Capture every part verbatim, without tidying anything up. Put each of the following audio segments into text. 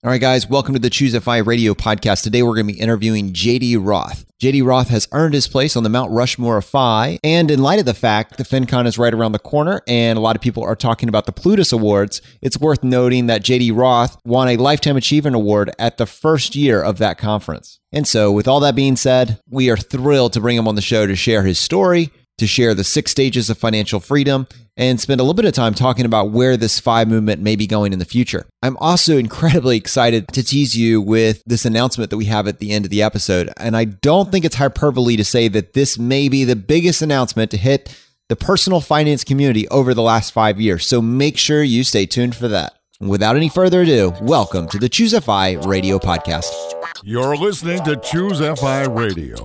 All right, guys, welcome to the Choose F I Radio podcast. Today, we're going to be interviewing J D Roth. J D Roth has earned his place on the Mount Rushmore of F I, and in light of the fact that FinCon is right around the corner and a lot of people are talking about the Plutus Awards, it's worth noting that J D Roth won a Lifetime Achievement Award at the first year of that conference. And so, with all that being said, we are thrilled to bring him on the show to share his story, to share the six stages of financial freedom, and spend a little bit of time talking about where this F I movement may be going in the future. I'm also incredibly excited to tease you with this announcement that we have at the end of the episode. And I don't think it's hyperbole to say that this may be the biggest announcement to hit the personal finance community over the last five years. So make sure you stay tuned for that. Without any further ado, welcome to the Choose F I Radio podcast. You're listening to Choose F I Radio.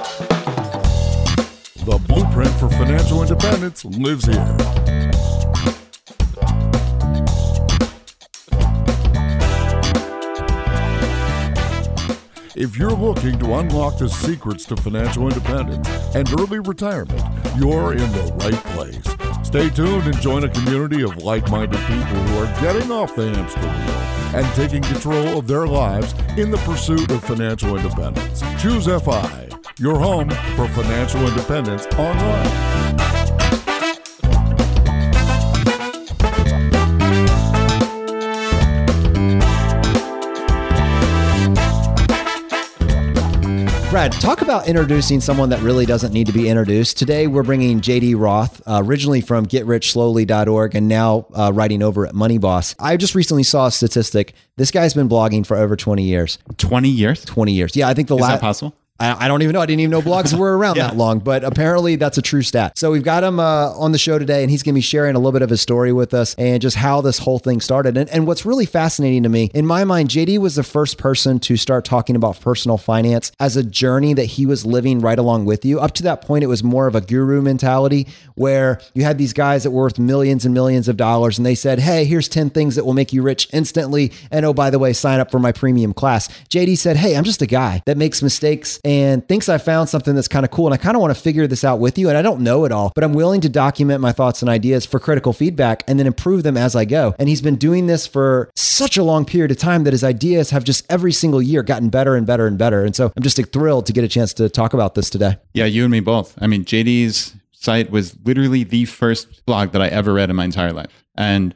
The blueprint for financial independence lives here. If you're looking to unlock the secrets to financial independence and early retirement, you're in the right place. Stay tuned and join a community of like-minded people who are getting off the hamster wheel and taking control of their lives in the pursuit of financial independence. Choose F I. Your home for financial independence online. Brad, talk about introducing someone that really doesn't need to be introduced. Today, we're bringing J D Roth, uh, originally from get rich slowly dot org and now uh, writing over at Money Boss. I just recently saw a statistic. This guy's been blogging for over twenty years. twenty years? twenty years. Yeah, I think the last... Is that possible? I, I don't even know. I didn't even know blogs were around yeah. that long, but apparently that's a true stat. So we've got him uh, on the show today, and he's going to be sharing a little bit of his story with us and just how this whole thing started. And, and what's really fascinating to me, in my mind, J D was the first person to start talking about personal finance as a journey that he was living right along with you. Up to that point, it was more of a guru mentality where you had these guys that were worth millions and millions of dollars, and they said, hey, here's ten things that will make you rich instantly. And oh, by the way, sign up for my premium class. J D said, hey, I'm just a guy that makes mistakes and thinks I found something that's kind of cool. And I kind of want to figure this out with you. And I don't know it all, but I'm willing to document my thoughts and ideas for critical feedback and then improve them as I go. And he's been doing this for such a long period of time that his ideas have just every single year gotten better and better and better. And so I'm just thrilled to get a chance to talk about this today. Yeah, you and me both. I mean, J D's site was literally the first blog that I ever read in my entire life. And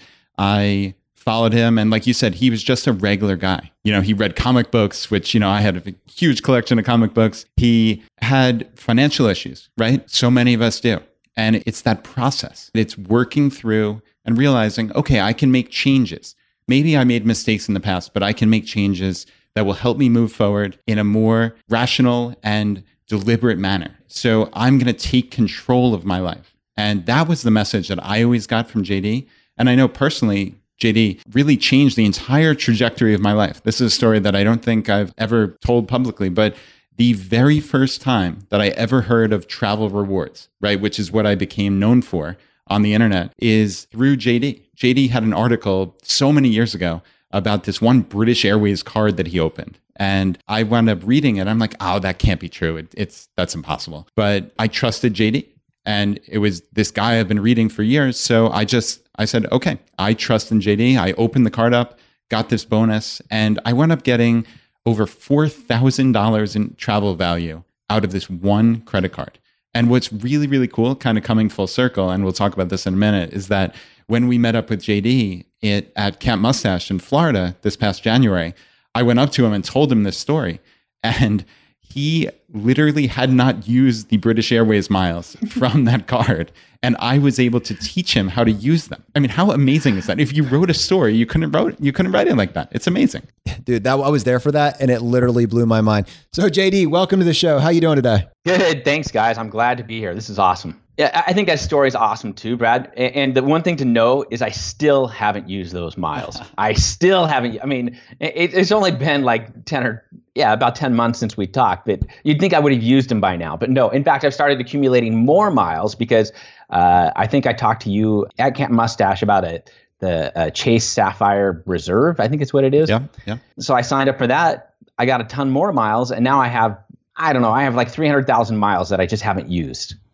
I followed him. And like you said, he was just a regular guy. You know, he read comic books, which, you know, I had a huge collection of comic books. He had financial issues, right? So many of us do. And it's that process. It's working through and realizing, okay, I can make changes. Maybe I made mistakes in the past, but I can make changes that will help me move forward in a more rational and deliberate manner. So I'm going to take control of my life. And that was the message that I always got from J D. And I know personally, J D really changed the entire trajectory of my life. This is a story that I don't think I've ever told publicly, but the very first time that I ever heard of travel rewards, right, which is what I became known for on the internet, is through J D. J D had an article so many years ago about this one British Airways card that he opened. And I wound up reading it. I'm like, oh, that can't be true. It, it's that's impossible. But I trusted J D. And it was this guy I've been reading for years. So I just, I said, okay, I trust in J D. I opened the card up, got this bonus, and I wound up getting over four thousand dollars in travel value out of this one credit card. And what's really, really cool, kind of coming full circle, and we'll talk about this in a minute, is that when we met up with J D it, at Camp Mustache in Florida this past January, I went up to him and told him this story. And he literally had not used the British Airways miles from that card. And I was able to teach him how to use them. I mean, how amazing is that? If you wrote a story, you couldn't wrote you couldn't write it like that. It's amazing. Dude, that I was there for that, and it literally blew my mind. So J D, welcome to the show. How you doing today? Good. Thanks, guys. I'm glad to be here. This is awesome. Yeah, I think that story is awesome too, Brad. And the one thing to know is I still haven't used those miles. I still haven't. I mean, it's only been like ten or yeah, about ten months since we talked. But you'd think I would have used them by now. But no, in fact, I've started accumulating more miles because uh, I think I talked to you at Camp Mustache about it. The uh, Chase Sapphire Reserve, I think it's what it is. Yeah, yeah. So I signed up for that. I got a ton more miles, and now I have, I don't know, I have like three hundred thousand miles that I just haven't used.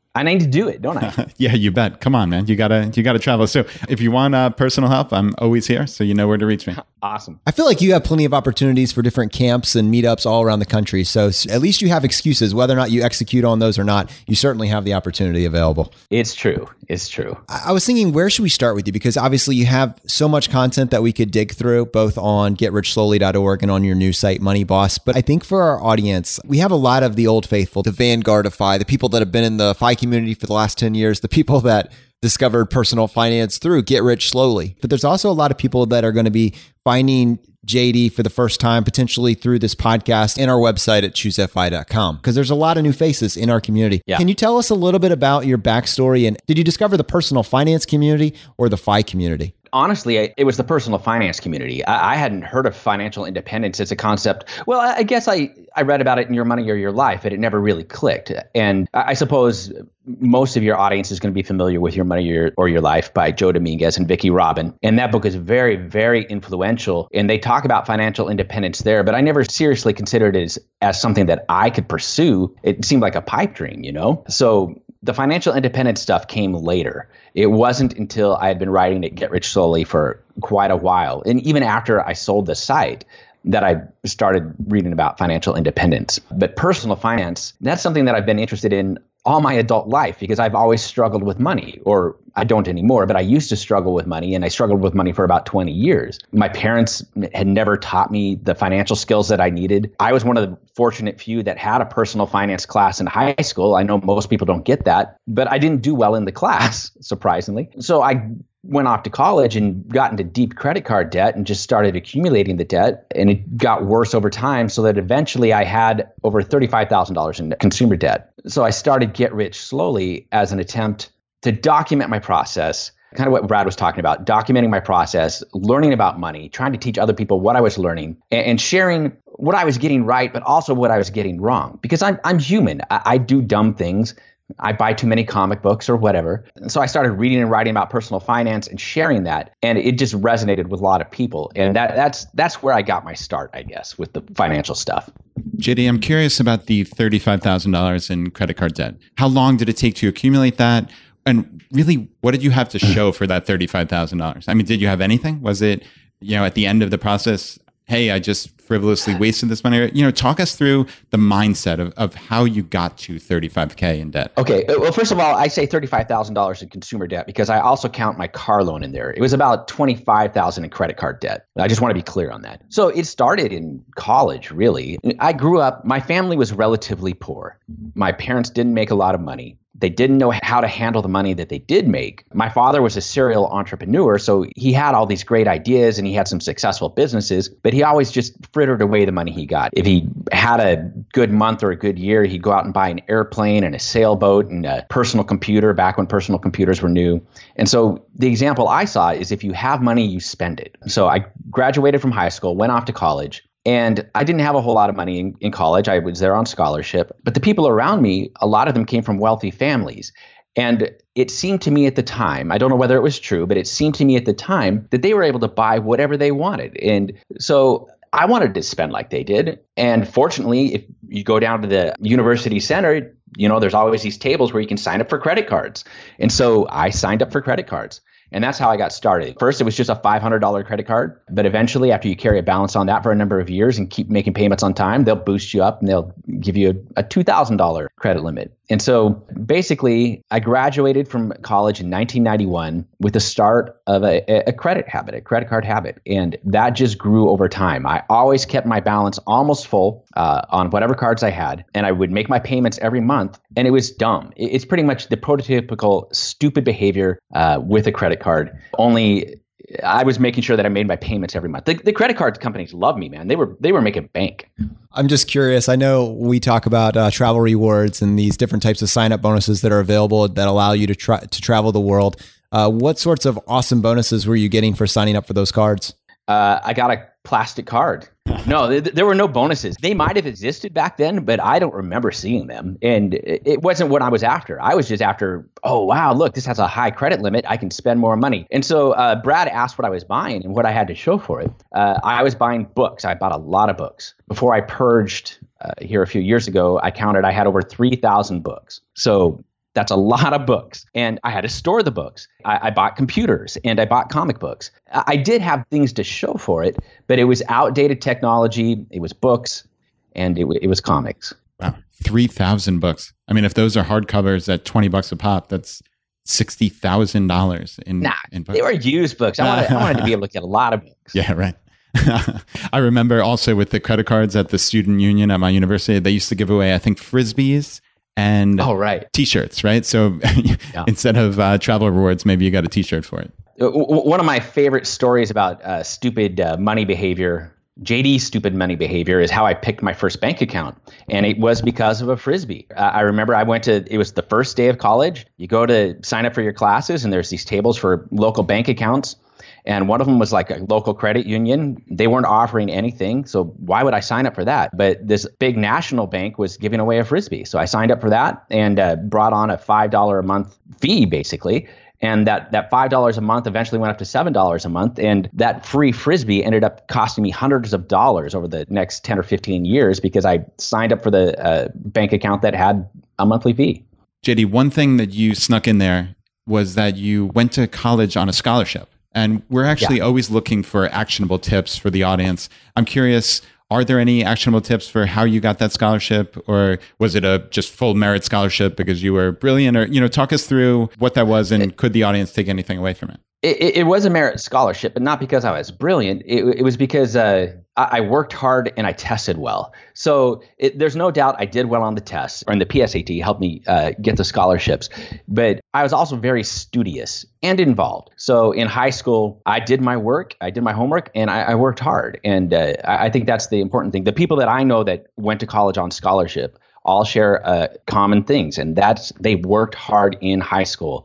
I need to do it, don't I? Yeah, you bet. Come on, man. You gotta you gotta travel. So if you want uh, personal help, I'm always here. So you know where to reach me. Awesome. I feel like you have plenty of opportunities for different camps and meetups all around the country. So at least you have excuses, whether or not you execute on those or not. You certainly have the opportunity available. It's true. It's true. I, I was thinking, where should we start with you? Because obviously you have so much content that we could dig through, both on get rich slowly dot org and on your new site, Money Boss. But I think for our audience, we have a lot of the old faithful, the vanguard of F I, the people that have been in the F I community for the last ten years, the people that discovered personal finance through Get Rich Slowly. But there's also a lot of people that are going to be finding J D for the first time, potentially through this podcast and our website at choose F I dot com, because there's a lot of new faces in our community. Yeah. Can you tell us a little bit about your backstory? And did you discover the personal finance community or the F I community? Honestly, it was the personal finance community. I, I hadn't heard of financial independence as a concept. Well, I, I guess I, I read about it in Your Money or Your Life, but it never really clicked. And I, I suppose most of your audience is going to be familiar with Your Money or Your, or Your Life by Joe Dominguez and Vicki Robin. And that book is very, very influential. And they talk about financial independence there, but I never seriously considered it as, as something that I could pursue. It seemed like a pipe dream, you know? So the financial independence stuff came later. It wasn't until I had been writing at Get Rich Slowly for quite a while, and even after I sold the site, that I started reading about financial independence. But personal finance, that's something that I've been interested in all my adult life because I've always struggled with money, or I don't anymore, but I used to struggle with money, and I struggled with money for about twenty years. My parents had never taught me the financial skills that I needed. I was one of the fortunate few that had a personal finance class in high school. I know most people don't get that, but I didn't do well in the class, surprisingly. So I went off to college and got into deep credit card debt and just started accumulating the debt. And it got worse over time, so that eventually I had over thirty-five thousand dollars in consumer debt. So I started Get Rich Slowly as an attempt to document my process, kind of what Brad was talking about, documenting my process, learning about money, trying to teach other people what I was learning, and, and sharing what I was getting right, but also what I was getting wrong. Because I'm I'm human. I, I do dumb things. I buy too many comic books or whatever. And so I started reading and writing about personal finance and sharing that. And it just resonated with a lot of people. And that that's that's where I got my start, I guess, with the financial stuff. J D, I'm curious about the thirty-five thousand dollars in credit card debt. How long did it take to accumulate that? And really, what did you have to show for that thirty-five thousand dollars? I mean, did you have anything? Was it, you know, at the end of the process, hey, I just frivolously wasted this money? You know, talk us through the mindset of, of how you got to thirty-five K in debt. Okay. Well, first of all, I say thirty-five thousand dollars in consumer debt because I also count my car loan in there. It was about twenty-five thousand dollars in credit card debt. I just want to be clear on that. So it started in college, really. I grew up, my family was relatively poor. My parents didn't make a lot of money. They didn't know how to handle the money that they did make. My father was a serial entrepreneur, so he had all these great ideas and he had some successful businesses, but he always just frittered away the money he got. If he had a good month or a good year, he'd go out and buy an airplane and a sailboat and a personal computer back when personal computers were new. And so the example I saw is if you have money, you spend it. So I graduated from high school, went off to college. And I didn't have a whole lot of money in, in college. I was there on scholarship. But the people around me, a lot of them came from wealthy families. And it seemed to me at the time, I don't know whether it was true, but it seemed to me at the time that they were able to buy whatever they wanted. And so I wanted to spend like they did. And fortunately, if you go down to the university center, you know, there's always these tables where you can sign up for credit cards. And so I signed up for credit cards. And that's how I got started. First, it was just a five hundred dollars credit card. But eventually, after you carry a balance on that for a number of years and keep making payments on time, they'll boost you up and they'll give you a, a two thousand dollars credit limit. And so basically, I graduated from college in nineteen ninety-one with the start of a, a credit habit, a credit card habit. And that just grew over time. I always kept my balance almost full uh, on whatever cards I had. And I would make my payments every month. And it was dumb. It's pretty much the prototypical stupid behavior uh, with a credit card. Only I was making sure that I made my payments every month. The, the credit card companies love me, man. They were they were making bank. I'm just curious. I know we talk about uh, travel rewards and these different types of sign-up bonuses that are available that allow you to try to travel the world. Uh, what sorts of awesome bonuses were you getting for signing up for those cards? Uh, I got a plastic card. No, th- there were no bonuses. They might have existed back then, but I don't remember seeing them. And it, it wasn't what I was after. I was just after, oh, wow, look, this has a high credit limit. I can spend more money. And so uh, Brad asked what I was buying and what I had to show for it. Uh, I was buying books. I bought a lot of books. Before I purged uh, here a few years ago, I counted I had over three thousand books. So That's a lot of books. And I had to store the books. I, I bought computers and I bought comic books. I, I did have things to show for it, but it was outdated technology. It was books and it, it was comics. Wow. three thousand books. I mean, if those are hardcovers at twenty bucks a pop, that's sixty thousand dollars in, nah, in books. They were used books. I wanted, I wanted to be able to get a lot of books. Yeah, right. I remember also with the credit cards at the student union at my university, they used to give away, I think, Frisbees and oh, right. t-shirts, right? So yeah. instead of uh, travel rewards, maybe you got a t-shirt for it. One of my favorite stories about uh, stupid uh, money behavior, J D's stupid money behavior, is how I picked my first bank account. And it was because of a Frisbee. Uh, I remember I went to, it was the first day of college. You go to sign up for your classes and there's these tables for local bank accounts. And one of them was like a local credit union. They weren't offering anything. So why would I sign up for that? But this big national bank was giving away a Frisbee. So I signed up for that and uh, brought on a five dollars a month fee, basically. And that, that five dollars a month eventually went up to seven dollars a month. And that free Frisbee ended up costing me hundreds of dollars over the next ten or fifteen years because I signed up for the uh, bank account that had a monthly fee. J D, one thing that you snuck in there was that you went to college on a scholarship. And we're actually yeah. always looking for actionable tips for the audience. I'm curious, are there any actionable tips for how you got that scholarship? Or was it a just full merit scholarship because you were brilliant? Or, you know, talk us through what that was and could the audience take anything away from it? It, it was a merit scholarship, but not because I was brilliant. It, it was because uh, I, I worked hard and I tested well. So it, there's no doubt I did well on the tests, and the P S A T helped me uh, get the scholarships. But I was also very studious and involved. So in high school, I did my work, I did my homework, and I, I worked hard. And uh, I, I think that's the important thing. The people that I know that went to college on scholarship all share uh, common things, and that's they worked hard in high school.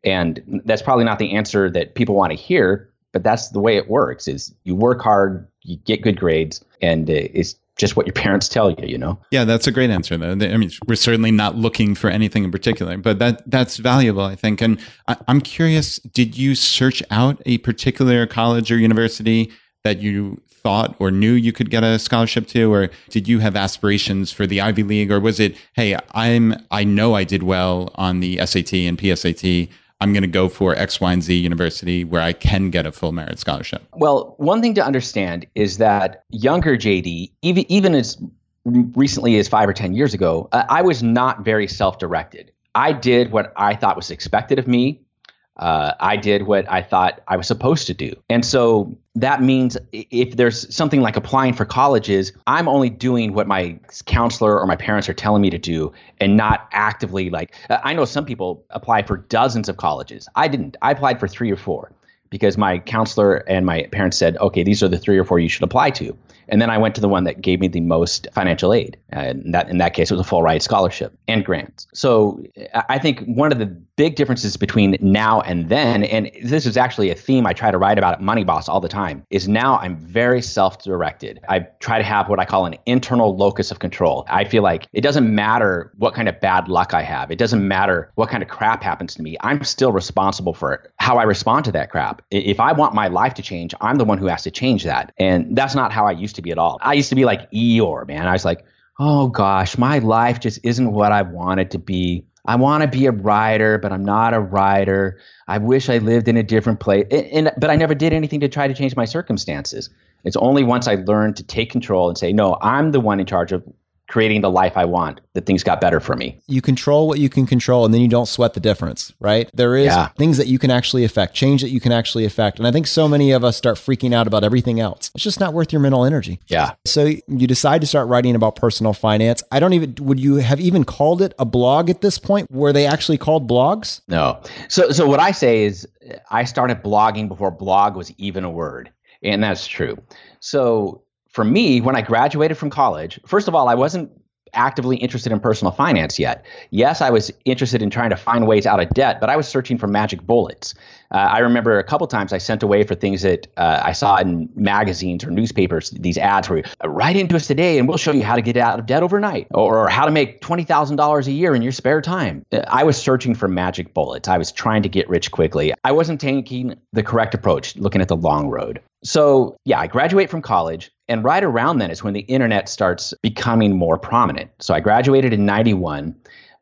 And that's probably not the answer that people want to hear, but that's the way it works, is you work hard, you get good grades, and uh, it's just what your parents tell you, you know? Yeah, that's a great answer, though. I mean, we're certainly not looking for anything in particular, but that that's valuable, I think. And I, I'm curious, did you search out a particular college or university that you thought or knew you could get a scholarship to, or did you have aspirations for the Ivy League, or was it, hey, I'm I know I did well on the S A T and P S A T, I'm going to go for X, Y, and Z university where I can get a full merit scholarship? Well, one thing to understand is that younger J D, even, even as recently as five or ten years ago, uh, I was not very self-directed. I did what I thought was expected of me. Uh, I did what I thought I was supposed to do. And so that means if there's something like applying for colleges, I'm only doing what my counselor or my parents are telling me to do and not actively like, I know some people apply for dozens of colleges. I didn't. I applied for three or four because my counselor and my parents said, okay, these are the three or four you should apply to. And then I went to the one that gave me the most financial aid. And that, in that case, it was a full ride scholarship and grants. So I think one of the big differences between now and then, and this is actually a theme I try to write about at Money Boss all the time, is now I'm very self-directed. I try to have what I call an internal locus of control. I feel like it doesn't matter what kind of bad luck I have. It doesn't matter what kind of crap happens to me. I'm still responsible for how I respond to that crap. If I want my life to change, I'm the one who has to change that. And that's not how I used to be at all. I used to be like Eeyore, man. I was like, oh gosh, my life just isn't what I want it to be. I want to be a writer, but I'm not a writer. I wish I lived in a different place. And, and, but I never did anything to try to change my circumstances. It's only once I learned to take control and say, no, I'm the one in charge of creating the life I want, that things got better for me. You control what you can control, and then you don't sweat the difference, right? There is yeah. things that you can actually affect, change that you can actually affect. And I think so many of us start freaking out about everything else. It's just not worth your mental energy. Yeah. So you decide to start writing about personal finance. I don't even, would you have even called it a blog at this point? Were they actually called blogs? No. So, so what I say is I started blogging before blog was even a word. And that's true. So for me, when I graduated from college, first of all, I wasn't actively interested in personal finance yet. Yes, I was interested in trying to find ways out of debt, but I was searching for magic bullets. Uh, I remember a couple times I sent away for things that uh, I saw in magazines or newspapers, these ads where uh, write into us today and we'll show you how to get out of debt overnight, or, or how to make twenty thousand dollars a year in your spare time. Uh, I was searching for magic bullets. I was trying to get rich quickly. I wasn't taking the correct approach, looking at the long road. So yeah, I graduate from college, and right around then is when the internet starts becoming more prominent. So I graduated in ninety-one.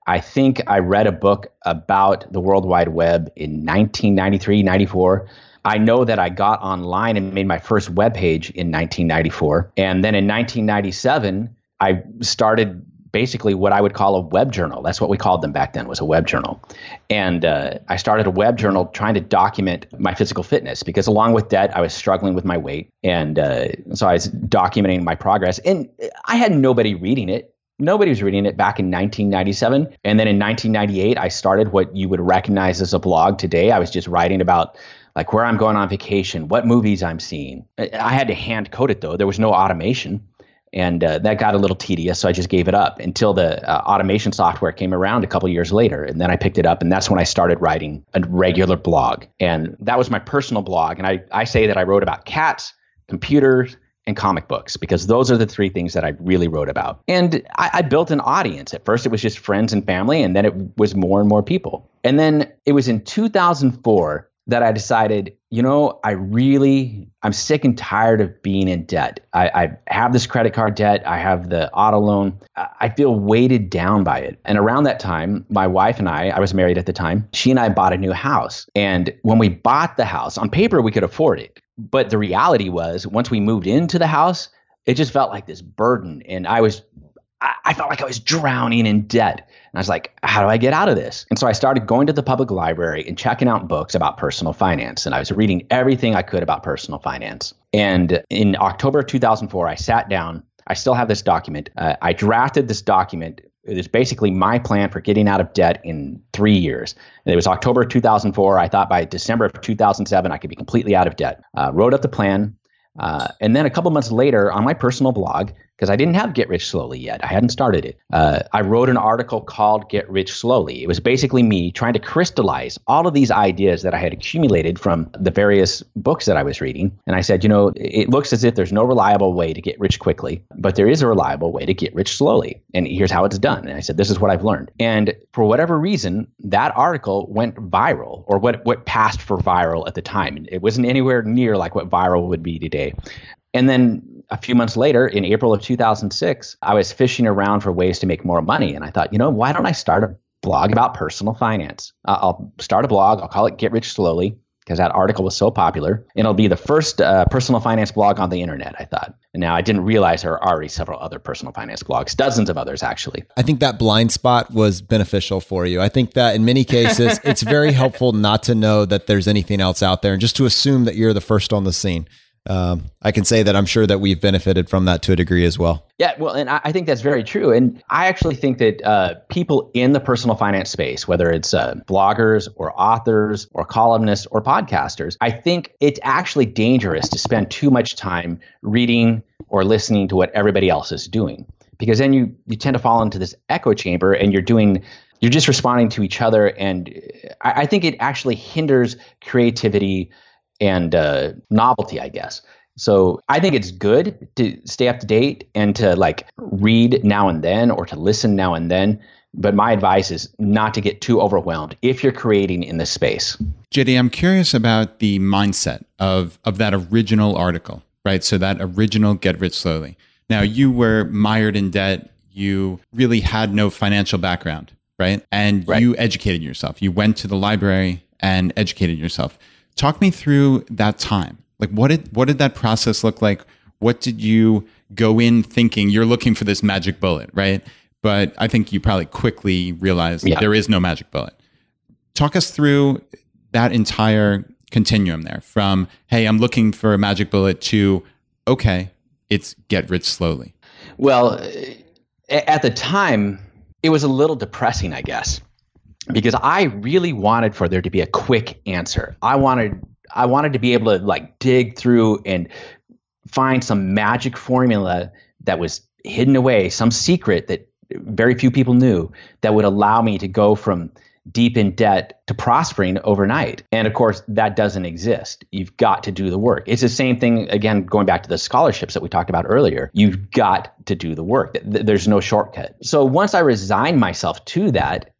I think I read a book about the World Wide Web in nineteen ninety-three, ninety-four. I know that I got online and made my first web page in nineteen ninety-four. And then in nineteen ninety-seven, I started basically what I would call a web journal. That's what we called them back then, was a web journal. And uh, I started a web journal trying to document my physical fitness, because along with that, I was struggling with my weight. And uh, so I was documenting my progress. And I had nobody reading it. Nobody was reading it back in nineteen ninety-seven. And then in nineteen ninety-eight, I started what you would recognize as a blog today. I was just writing about like where I'm going on vacation, what movies I'm seeing. I had to hand code it though. There was no automation. And uh, that got a little tedious, so I just gave it up until the uh, automation software came around a couple years later. And then I picked it up, and that's when I started writing a regular blog. And that was my personal blog. And I, I say that I wrote about cats, computers, and comic books, because those are the three things that I really wrote about. And I, I built an audience. At first, it was just friends and family, and then it was more and more people. And then it was in two thousand four that I decided, you know, I really, I'm sick and tired of being in debt. I, I have this credit card debt. I have the auto loan. I feel weighted down by it. And around that time, my wife and I, I was married at the time, she and I bought a new house. And when we bought the house, on paper, we could afford it. But the reality was, once we moved into the house, it just felt like this burden. And I was, I, I felt like I was drowning in debt. And I was like, how do I get out of this? And so I started going to the public library and checking out books about personal finance. And I was reading everything I could about personal finance. And in October of two thousand four, I sat down. I still have this document. Uh, I drafted this document. It was basically my plan for getting out of debt in three years. And it was October of two thousand four. I thought by December of two thousand seven, I could be completely out of debt. Uh, wrote up the plan. Uh, and then a couple months later on my personal blog, because I didn't have Get Rich Slowly yet, I hadn't started it, uh, I wrote an article called Get Rich Slowly. It was basically me trying to crystallize all of these ideas that I had accumulated from the various books that I was reading. And I said, you know, it looks as if there's no reliable way to get rich quickly, but there is a reliable way to get rich slowly. And here's how it's done. And I said, this is what I've learned. And for whatever reason, that article went viral, or what, what passed for viral at the time. It wasn't anywhere near like what viral would be today. And then a few months later, in April of two thousand six, I was fishing around for ways to make more money. And I thought, you know, why don't I start a blog about personal finance? Uh, I'll start a blog. I'll call it Get Rich Slowly, because that article was so popular. And it'll be the first uh, personal finance blog on the internet, I thought. And now I didn't realize there are already several other personal finance blogs, dozens of others, actually. I think that blind spot was beneficial for you. I think that in many cases, it's very helpful not to know that there's anything else out there and just to assume that you're the first on the scene. Um, I can say that I'm sure that we've benefited from that to a degree as well. Yeah, well, and I think that's very true. And I actually think that uh, people in the personal finance space, whether it's uh, bloggers or authors or columnists or podcasters, I think it's actually dangerous to spend too much time reading or listening to what everybody else is doing, because then you, you tend to fall into this echo chamber and you're doing you're just responding to each other. And I, I think it actually hinders creativity and uh, novelty, I guess. So I think it's good to stay up to date and to like read now and then or to listen now and then. But my advice is not to get too overwhelmed if you're creating in this space. J D, I'm curious about the mindset of, of that original article, right? So that original Get Rich Slowly. Now, you were mired in debt. You really had no financial background, right? And right. You educated yourself. You went to the library and educated yourself. Talk me through that time. Like, what did what did that process look like? What did you go in thinking? You're looking for this magic bullet, right? But I think you probably quickly realized yeah. there is no magic bullet. Talk us through that entire continuum there from, hey, I'm looking for a magic bullet to, okay, it's Get Rich Slowly. Well, at the time, it was a little depressing, I guess, because I really wanted for there to be a quick answer. I wanted I wanted to be able to like dig through and find some magic formula that was hidden away, some secret that very few people knew that would allow me to go from deep in debt to prospering overnight. And of course, that doesn't exist. You've got to do the work. It's the same thing, again, going back to the scholarships that we talked about earlier. You've got to do the work. There's no shortcut. So once I resigned myself to that,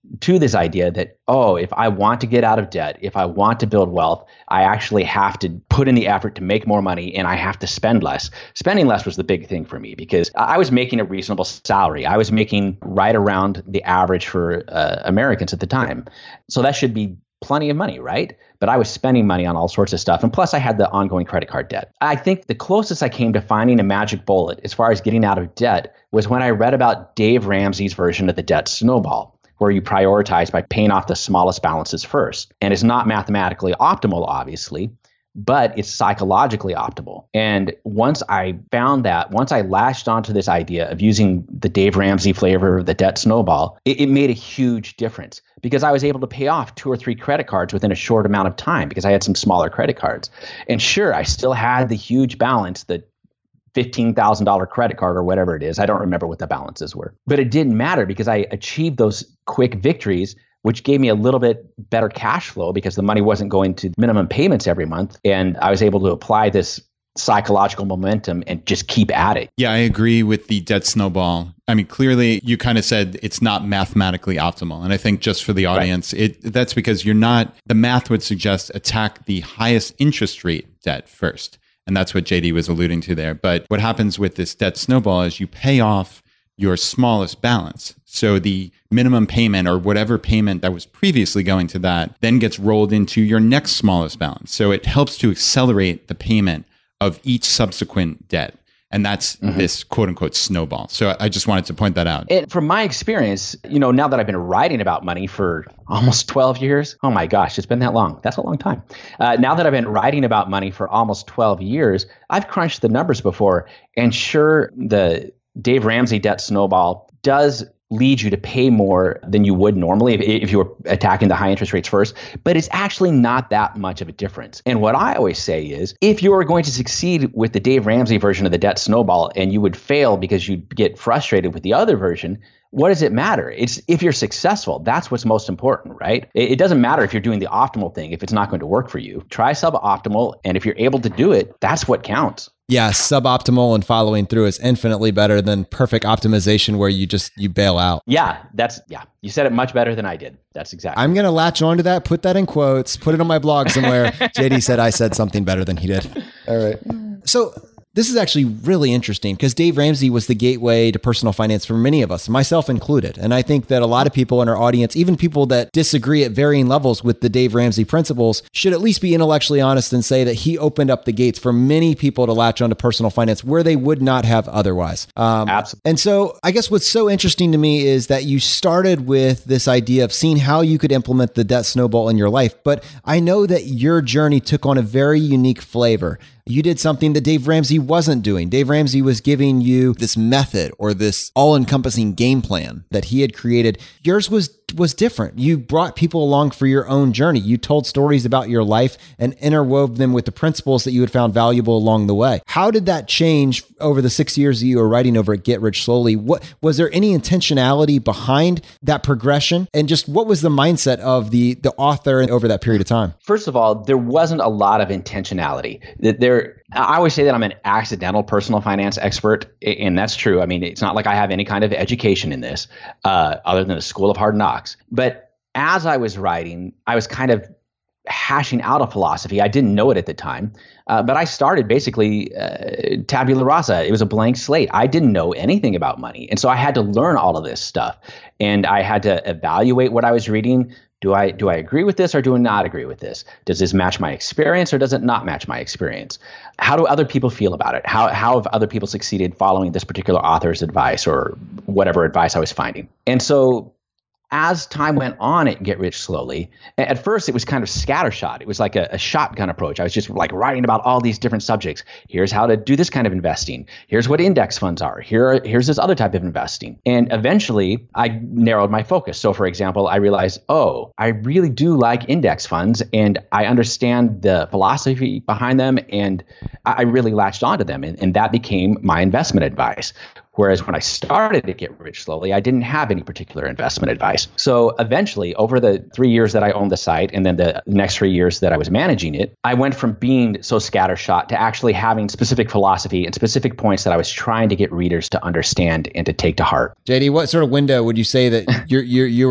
to this idea that, oh, if I want to get out of debt, if I want to build wealth, I actually have to put in the effort to make more money and I have to spend less. Spending less was the big thing for me because I was making a reasonable salary. I was making right around the average for uh, Americans at the time. So that should be plenty of money, right? But I was spending money on all sorts of stuff. And plus I had the ongoing credit card debt. I think the closest I came to finding a magic bullet as far as getting out of debt was when I read about Dave Ramsey's version of the debt snowball, where you prioritize by paying off the smallest balances first. And it's not mathematically optimal, obviously, but it's psychologically optimal. And once I found that, once I latched onto this idea of using the Dave Ramsey flavor of the debt snowball, it, it made a huge difference because I was able to pay off two or three credit cards within a short amount of time because I had some smaller credit cards. And sure, I still had the huge balance, the fifteen thousand dollars credit card or whatever it is. I don't remember what the balances were, but it didn't matter because I achieved those quick victories, which gave me a little bit better cash flow because the money wasn't going to minimum payments every month. And I was able to apply this psychological momentum and just keep at it. Yeah, I agree with the debt snowball. I mean, clearly you kind of said it's not mathematically optimal. And I think just for the audience, right. it that's because you're not, the math would suggest attack the highest interest rate debt first. And that's what J D was alluding to there. But what happens with this debt snowball is you pay off your smallest balance. So the minimum payment or whatever payment that was previously going to that then gets rolled into your next smallest balance. So it helps to accelerate the payment of each subsequent debt. And that's mm-hmm. this quote unquote snowball. So I just wanted to point that out. And from my experience, you know, now that I've been writing about money for almost twelve years, oh my gosh, it's been that long. That's a long time. Uh, now that I've been writing about money for almost twelve years, I've crunched the numbers before. And sure, the Dave Ramsey debt snowball does lead you to pay more than you would normally if, if you were attacking the high interest rates first, but it's actually not that much of a difference. And what I always say is, if you are going to succeed with the Dave Ramsey version of the debt snowball and you would fail because you get frustrated with the other version, what does it matter? It's if you're successful, that's what's most important, right? It, it doesn't matter if you're doing the optimal thing if it's not going to work for you. Try suboptimal, and if you're able to do it, that's what counts. Yeah, suboptimal and following through is infinitely better than perfect optimization where you just, you bail out. Yeah, that's, yeah. You said it much better than I did. That's exactly. I'm going to latch onto that, put that in quotes, put it on my blog somewhere. J D said I said something better than he did. All right. So this is actually really interesting because Dave Ramsey was the gateway to personal finance for many of us, myself included. And I think that a lot of people in our audience, even people that disagree at varying levels with the Dave Ramsey principles, should at least be intellectually honest and say that he opened up the gates for many people to latch onto personal finance where they would not have otherwise. Um, Absolutely. And so I guess what's so interesting to me is that you started with this idea of seeing how you could implement the debt snowball in your life. But I know that your journey took on a very unique flavor. You did something that Dave Ramsey wasn't doing. Dave Ramsey was giving you this method or this all-encompassing game plan that he had created. Yours was was different. You brought people along for your own journey. You told stories about your life and interwove them with the principles that you had found valuable along the way. How did that change over the six years that you were writing over at Get Rich Slowly? What was there any intentionality behind that progression? And just what was the mindset of the the author over that period of time? First of all, there wasn't a lot of intentionality. There, I always say that I'm an accidental personal finance expert, and that's true. I mean, it's not like I have any kind of education in this, uh, other than the School of Hard Knocks. But as I was writing, I was kind of hashing out a philosophy. I didn't know it at the time, uh, but I started basically uh, tabula rasa. It was a blank slate. I didn't know anything about money. And so I had to learn all of this stuff. And I had to evaluate what I was reading. Do I do I agree with this or do I not agree with this? Does this match my experience or does it not match my experience? How do other people feel about it? How how have other people succeeded following this particular author's advice or whatever advice I was finding? And so as time went on at Get Rich Slowly, at first it was kind of scattershot. It was like a, a shotgun approach. I was just like writing about all these different subjects. Here's how to do this kind of investing. Here's what index funds are. Here, are, here's this other type of investing. And eventually I narrowed my focus. So for example, I realized, oh, I really do like index funds and I understand the philosophy behind them and I really latched onto them. And, and that became my investment advice. Whereas when I started to Get Rich Slowly, I didn't have any particular investment advice. So eventually, over the three years that I owned the site and then the next three years that I was managing it, I went from being so scattershot to actually having specific philosophy and specific points that I was trying to get readers to understand and to take to heart. J D, what sort of window would you say that you're, you're, you were the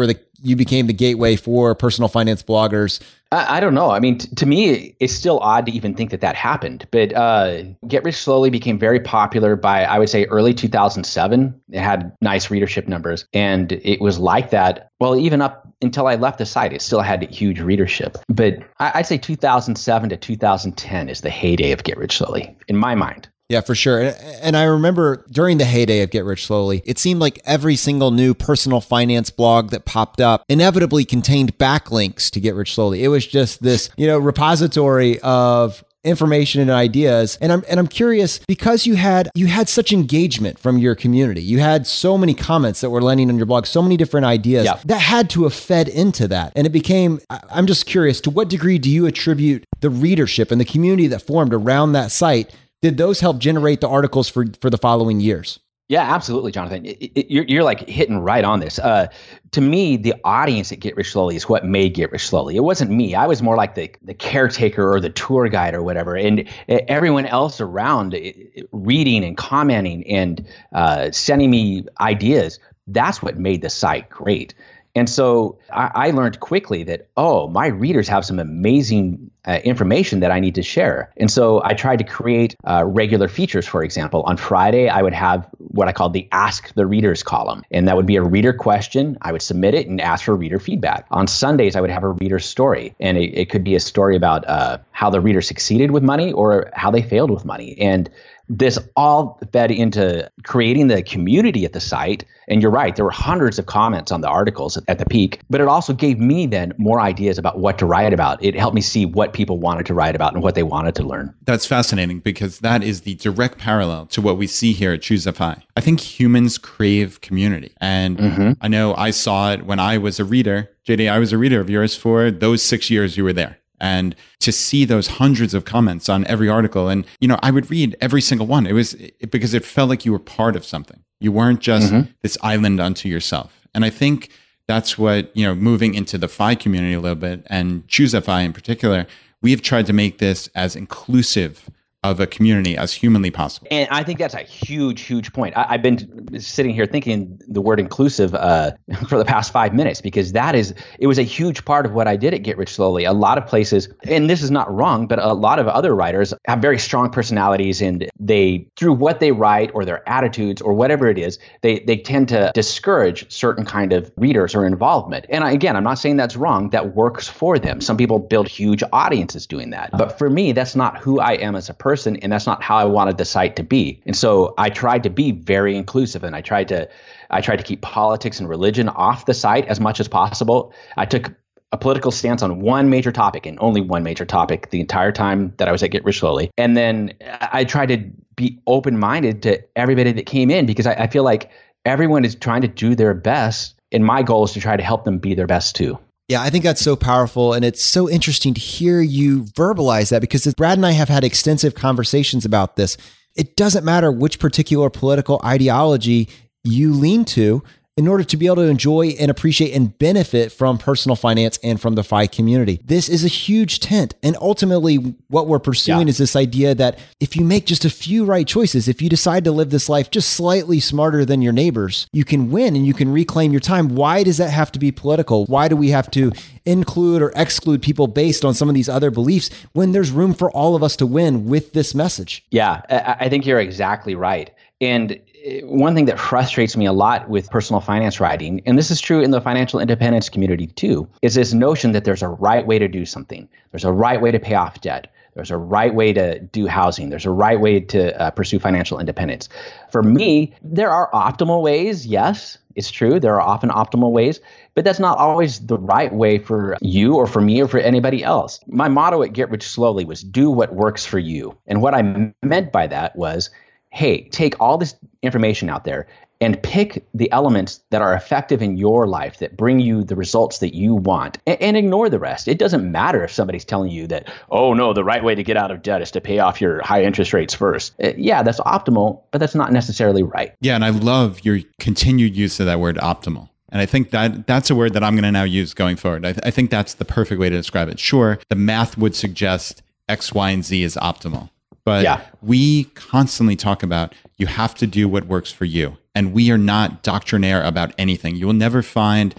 you became the gateway for personal finance bloggers. I, I don't know. I mean, t- to me, it's still odd to even think that that happened. But uh, Get Rich Slowly became very popular by, I would say, early two thousand seven. It had nice readership numbers. And it was like that. Well, even up until I left the site, it still had huge readership. But I, I'd say two thousand seven to two thousand ten is the heyday of Get Rich Slowly, in my mind. Yeah, for sure. And I remember during the heyday of Get Rich Slowly, it seemed like every single new personal finance blog that popped up inevitably contained backlinks to Get Rich Slowly. It was just this, you know, repository of information and ideas. And I'm and I'm curious, because you had you had such engagement from your community. You had so many comments that were landing on your blog, so many different ideas yeah. that had to have fed into that. And it became, I'm just curious, to what degree do you attribute the readership and the community that formed around that site? Did those help generate the articles for, for the following years? Yeah, absolutely, Jonathan. It, it, you're, you're like hitting right on this. Uh, to me, the audience at Get Rich Slowly is what made Get Rich Slowly. It wasn't me. I was more like the, the caretaker or the tour guide or whatever. And everyone else around reading and commenting and uh, sending me ideas, that's what made the site great. And so I, I learned quickly that, oh, my readers have some amazing uh, information that I need to share. And so I tried to create uh, regular features. For example, on Friday, I would have what I called the Ask the Readers column. And that would be a reader question. I would submit it and ask for reader feedback. On Sundays, I would have a reader story. And it, it could be a story about uh, how the reader succeeded with money or how they failed with money. And this all fed into creating the community at the site. And you're right, there were hundreds of comments on the articles at the peak, but it also gave me then more ideas about what to write about. It helped me see what people wanted to write about and what they wanted to learn. That's fascinating, because that is the direct parallel to what we see here at Choosify. I think humans crave community. And mm-hmm. I know I saw it when I was a reader. J D, I was a reader of yours for those six years you were there. And to see those hundreds of comments on every article, and, you know, I would read every single one. It was it, because it felt like you were part of something. You weren't just mm-hmm. this island unto yourself. And I think that's what, you know, moving into the Fi community a little bit, and Choosify in particular, we have tried to make this as inclusive of a community as humanly possible. And I think that's a huge, huge point. I, I've been sitting here thinking the word inclusive uh, for the past five minutes, because that is, it was a huge part of what I did at Get Rich Slowly. A lot of places, and this is not wrong, but a lot of other writers have very strong personalities, and they, through what they write or their attitudes or whatever it is, they, they tend to discourage certain kind of readers or involvement. And I, again, I'm not saying that's wrong. That works for them. Some people build huge audiences doing that. But for me, that's not who I am as a person. And that's not how I wanted the site to be. And so I tried to be very inclusive, and I tried to I tried to keep politics and religion off the site as much as possible. I took a political stance on one major topic, and only one major topic, the entire time that I was at Get Rich Slowly. And then I tried to be open-minded to everybody that came in, because I, I feel like everyone is trying to do their best, and my goal is to try to help them be their best too. Yeah, I think that's so powerful. And it's so interesting to hear you verbalize that, because Brad and I have had extensive conversations about this. It doesn't matter which particular political ideology you lean to in order to be able to enjoy and appreciate and benefit from personal finance and from the Fi community. This is a huge tent. And ultimately, what we're pursuing yeah. is this idea that if you make just a few right choices, if you decide to live this life just slightly smarter than your neighbors, you can win and you can reclaim your time. Why does that have to be political? Why do we have to include or exclude people based on some of these other beliefs when there's room for all of us to win with this message? Yeah, I think you're exactly right. And one thing that frustrates me a lot with personal finance writing, and this is true in the financial independence community too, is this notion that there's a right way to do something. There's a right way to pay off debt. There's a right way to do housing. There's a right way to uh, pursue financial independence. For me, there are optimal ways. Yes, it's true. There are often optimal ways, but that's not always the right way for you or for me or for anybody else. My motto at Get Rich Slowly was do what works for you. And what I meant by that was, hey, take all this information out there and pick the elements that are effective in your life, that bring you the results that you want, and, and ignore the rest. It doesn't matter if somebody's telling you that, oh no, the right way to get out of debt is to pay off your high interest rates first. Uh, yeah, that's optimal, but that's not necessarily right. Yeah, and I love your continued use of that word optimal. And I think that that's a word that I'm going to now use going forward. I, th- I think that's the perfect way to describe it. Sure, the math would suggest X, Y, and Z is optimal. But yeah. we constantly talk about you have to do what works for you. And we are not doctrinaire about anything. You will never find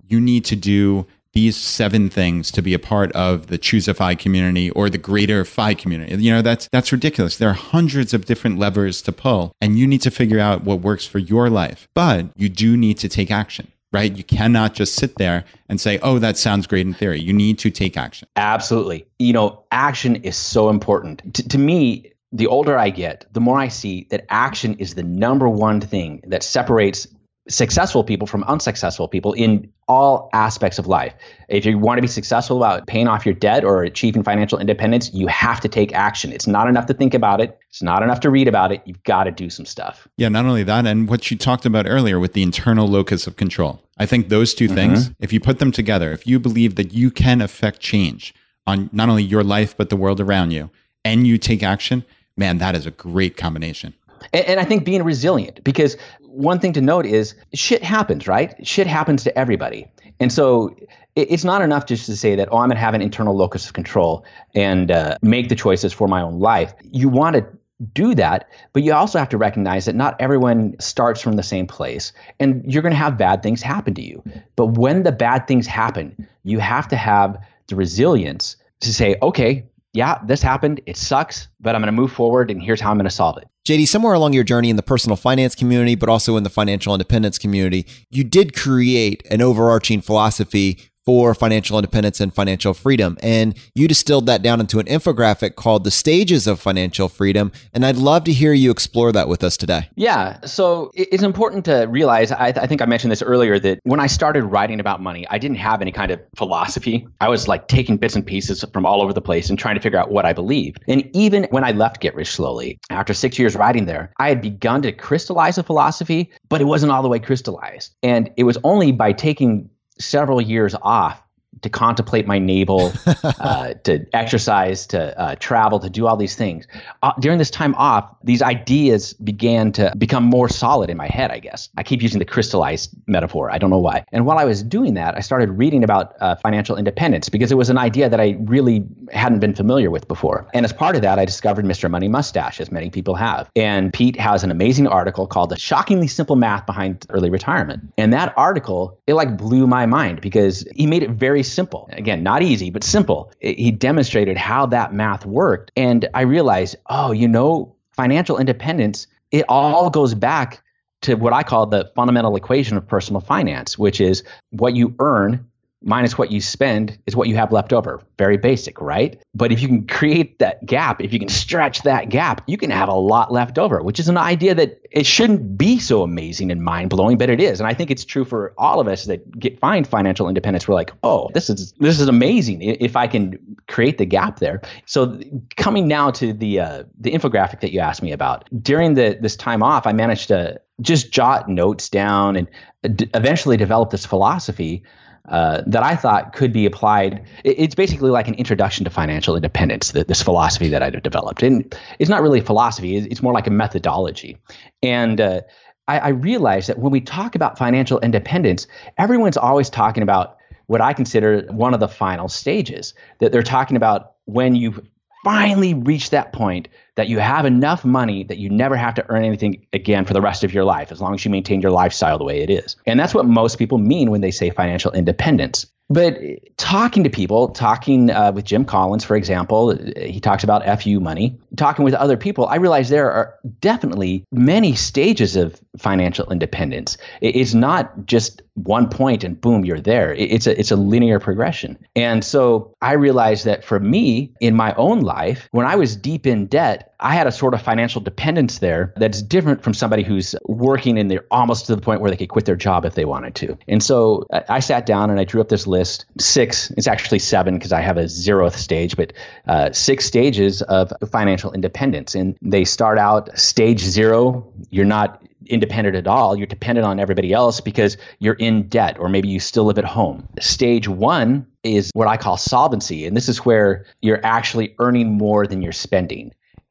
you need to do these seven things to be a part of the Choose a F I community or the greater F I community. You know, that's that's ridiculous. There are hundreds of different levers to pull, and you need to figure out what works for your life. But you do need to take action, right? You cannot just sit there and say, oh, that sounds great in theory. You need to take action. Absolutely. You know, action is so important. T- to me, the older I get, the more I see that action is the number one thing that separates successful people from unsuccessful people in all aspects of life. If you want to be successful about paying off your debt or achieving financial independence, you have to take action. It's not enough to think about it. It's not enough to read about it. You've got to do some stuff. Yeah, not only that, and what you talked about earlier with the internal locus of control. I think those two mm-hmm. things, if you put them together, if you believe that you can affect change on not only your life, but the world around you, and you take action, man, that is a great combination. And, and I think being resilient, because one thing to note is shit happens, right? Shit happens to everybody. And so it, it's not enough just to say that, oh, I'm going to have an internal locus of control and uh, make the choices for my own life. You want to do that, but you also have to recognize that not everyone starts from the same place, and you're going to have bad things happen to you. But when the bad things happen, you have to have the resilience to say, okay, yeah, this happened. It sucks, but I'm going to move forward, and here's how I'm going to solve it. J D, somewhere along your journey in the personal finance community, but also in the financial independence community, you did create an overarching philosophy for financial independence and financial freedom. And you distilled that down into an infographic called The Stages of Financial Freedom. And I'd love to hear you explore that with us today. Yeah. So it's important to realize, I, th- I think I mentioned this earlier, that when I started writing about money, I didn't have any kind of philosophy. I was like taking bits and pieces from all over the place and trying to figure out what I believed. And even when I left Get Rich Slowly, after six years writing there, I had begun to crystallize a philosophy, but it wasn't all the way crystallized. And it was only by taking several years off to contemplate my navel, uh, to exercise, to uh, travel, to do all these things. Uh, during this time off, these ideas began to become more solid in my head, I guess. I keep using the crystallized metaphor. I don't know why. And while I was doing that, I started reading about uh, financial independence because it was an idea that I really hadn't been familiar with before. And as part of that, I discovered Mister Money Mustache, as many people have. And Pete has an amazing article called The Shockingly Simple Math Behind Early Retirement. And that article, it like blew my mind because he made it very simple. Again, not easy, but simple. It, he demonstrated how that math worked. And I realized, oh, you know, financial independence, it all goes back to what I call the fundamental equation of personal finance, which is what you earn minus what you spend is what you have left over. Very basic, right? But if you can create that gap, if you can stretch that gap, you can have a lot left over, which is an idea that it shouldn't be so amazing and mind-blowing, but it is. And I think it's true for all of us that get find financial independence. We're like, oh, this is this is amazing if I can create the gap there. So coming now to the uh, the infographic that you asked me about, during the this time off, I managed to just jot notes down and d- eventually develop this philosophy Uh, that I thought could be applied. It's basically like an introduction to financial independence, this philosophy that I've developed. And it's not really a philosophy, it's more like a methodology. And uh, I, I realized that when we talk about financial independence, everyone's always talking about what I consider one of the final stages, that they're talking about when you've finally reached that point that you have enough money that you never have to earn anything again for the rest of your life, as long as you maintain your lifestyle the way it is. And that's what most people mean when they say financial independence. But talking to people, talking uh, with Jim Collins, for example, he talks about F U money. Talking with other people, I realize there are definitely many stages of financial independence. It's not just one point and boom, you're there. It's a it's a linear progression. And so I realized that for me, in my own life, when I was deep in debt, I had a sort of financial dependence there that's different from somebody who's working and they're almost to the point where they could quit their job if they wanted to. And so I sat down and I drew up this list, six, it's actually seven because I have a zeroth stage, but uh, six stages of financial independence. And they start out stage zero, you're not independent at all. You're dependent on everybody else because you're in debt, or maybe you still live at home. Stage one is what I call solvency. And this is where you're actually earning more than you're spending.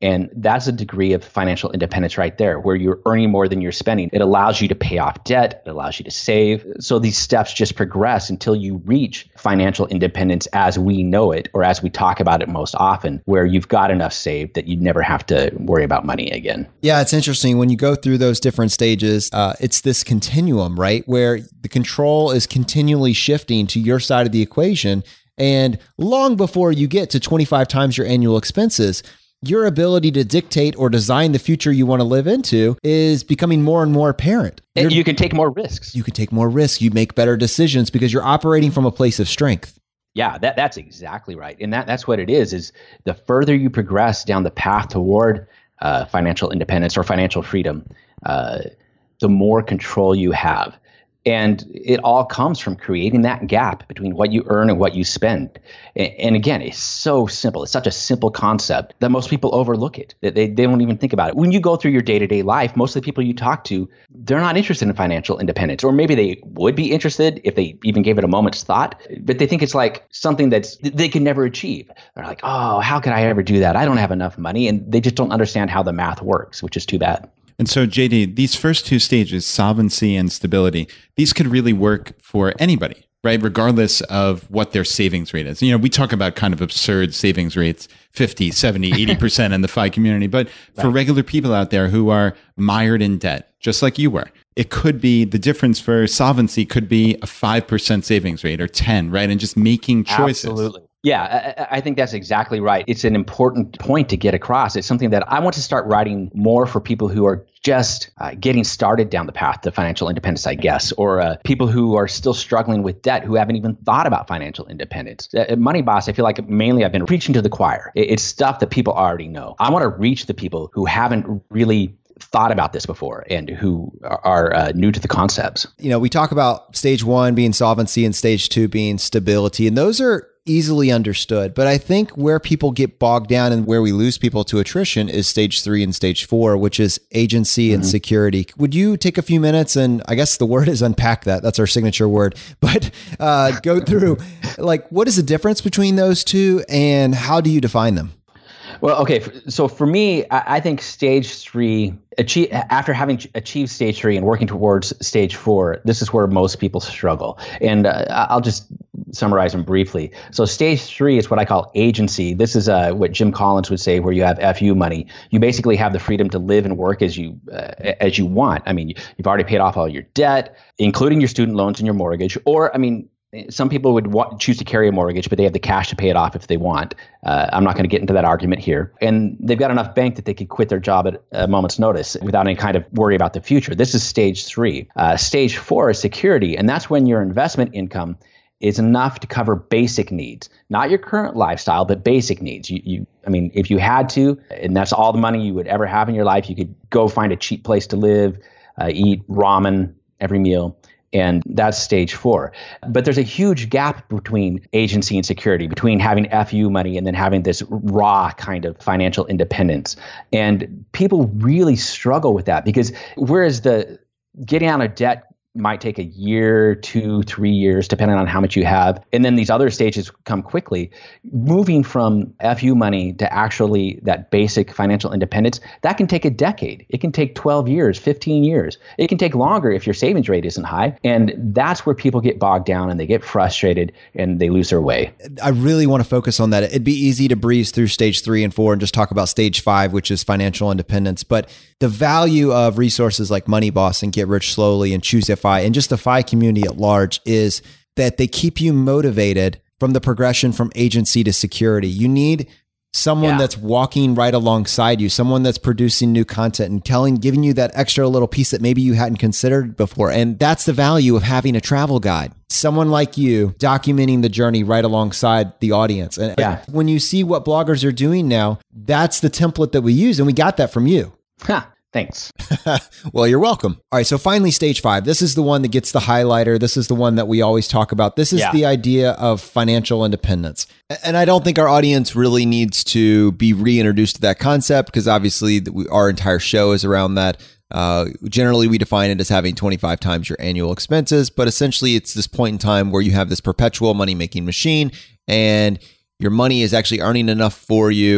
And that's a degree of financial independence right there, where you're earning more than you're spending. It allows you to pay off debt. It allows you to save. So these steps just progress until you reach financial independence as we know it, or as we talk about it most often, where you've got enough saved that you never have to worry about money again. Yeah, it's interesting. When you go through those different stages, uh, it's this continuum, right? Where the control is continually shifting to your side of the equation. And long before you get to twenty-five times your annual expenses, your ability to dictate or design the future you want to live into is becoming more and more apparent. And you can take more risks. You can take more risks. You make better decisions because you're operating from a place of strength. Yeah, that, that's exactly right. And that, that's what it is, is the further you progress down the path toward uh, financial independence or financial freedom, uh, the more control you have. And it all comes from creating that gap between what you earn and what you spend. And again, it's so simple. It's such a simple concept that most people overlook it. They, they don't even think about it. When you go through your day-to-day life, most of the people you talk to, they're not interested in financial independence. Or maybe they would be interested if they even gave it a moment's thought. But they think it's like something that's they can never achieve. They're like, oh, how could I ever do that? I don't have enough money. And they just don't understand how the math works, which is too bad. And so, J D, these first two stages, solvency and stability, these could really work for anybody, right? Regardless of what their savings rate is. You know, we talk about kind of absurd savings rates, fifty, seventy, eighty percent in the F I community. But for right. regular people out there who are mired in debt, just like you were, it could be the difference for solvency could be a five percent savings rate or ten, right? And just making choices. Absolutely. Yeah, I, I think that's exactly right. It's an important point to get across. It's something that I want to start writing more for people who are just uh, getting started down the path to financial independence, I guess, or uh, people who are still struggling with debt, who haven't even thought about financial independence. Uh, Money Boss, I feel like mainly I've been preaching to the choir. It, it's stuff that people already know. I want to reach the people who haven't really thought about this before and who are, are uh, new to the concepts. You know, we talk about stage one being solvency and stage two being stability, and those are easily understood. But I think where people get bogged down and where we lose people to attrition is stage three and stage four, which is agency mm-hmm. and security. Would you take a few minutes and I guess the word is unpack that. That's our signature word. But uh, go through like what is the difference between those two and how do you define them? Well, okay. So for me, I think stage three, achieve, after having achieved stage three and working towards stage four, this is where most people struggle. And uh, I'll just summarize them briefly. So stage three is what I call agency. This is uh, what Jim Collins would say, where you have F U money. You basically have the freedom to live and work as you uh, as you want. I mean, you've already paid off all your debt, including your student loans and your mortgage. Or, I mean, some people would want, choose to carry a mortgage, but they have the cash to pay it off if they want. Uh, I'm not going to get into that argument here. And they've got enough bank that they could quit their job at a moment's notice without any kind of worry about the future. This is stage three. Uh, stage four is security, and that's when your investment income is enough to cover basic needs, not your current lifestyle, but basic needs. You, you, I mean, if you had to, and that's all the money you would ever have in your life, you could go find a cheap place to live, uh, eat ramen every meal. And that's stage four. But there's a huge gap between agency and security, between having F U money and then having this raw kind of financial independence. And people really struggle with that because whereas the getting out of debt might take a year, two, three years, depending on how much you have. And then these other stages come quickly. Moving from F U money to actually that basic financial independence, that can take a decade. It can take twelve years, fifteen years. It can take longer if your savings rate isn't high. And that's where people get bogged down and they get frustrated and they lose their way. I really want to focus on that. It'd be easy to breeze through stage three and four and just talk about stage five, which is financial independence. But the value of resources like Money Boss and Get Rich Slowly and Choose F I and just the F I community at large is that they keep you motivated from the progression from agency to security. You need someone yeah. that's walking right alongside you, someone that's producing new content and telling, giving you that extra little piece that maybe you hadn't considered before. And that's the value of having a travel guide. Someone like you documenting the journey right alongside the audience. And yeah. when you see what bloggers are doing now, that's the template that we use. And we got that from you. Huh. Thanks. Well, you're welcome. All right. So finally, stage five. This is the one that gets the highlighter. This is the one that we always talk about. This is yeah. the idea of financial independence. And I don't think our audience really needs to be reintroduced to that concept because obviously we, our entire show is around that. Uh, generally, we define it as having twenty-five times your annual expenses, but essentially it's this point in time where you have this perpetual money-making machine and your money is actually earning enough for you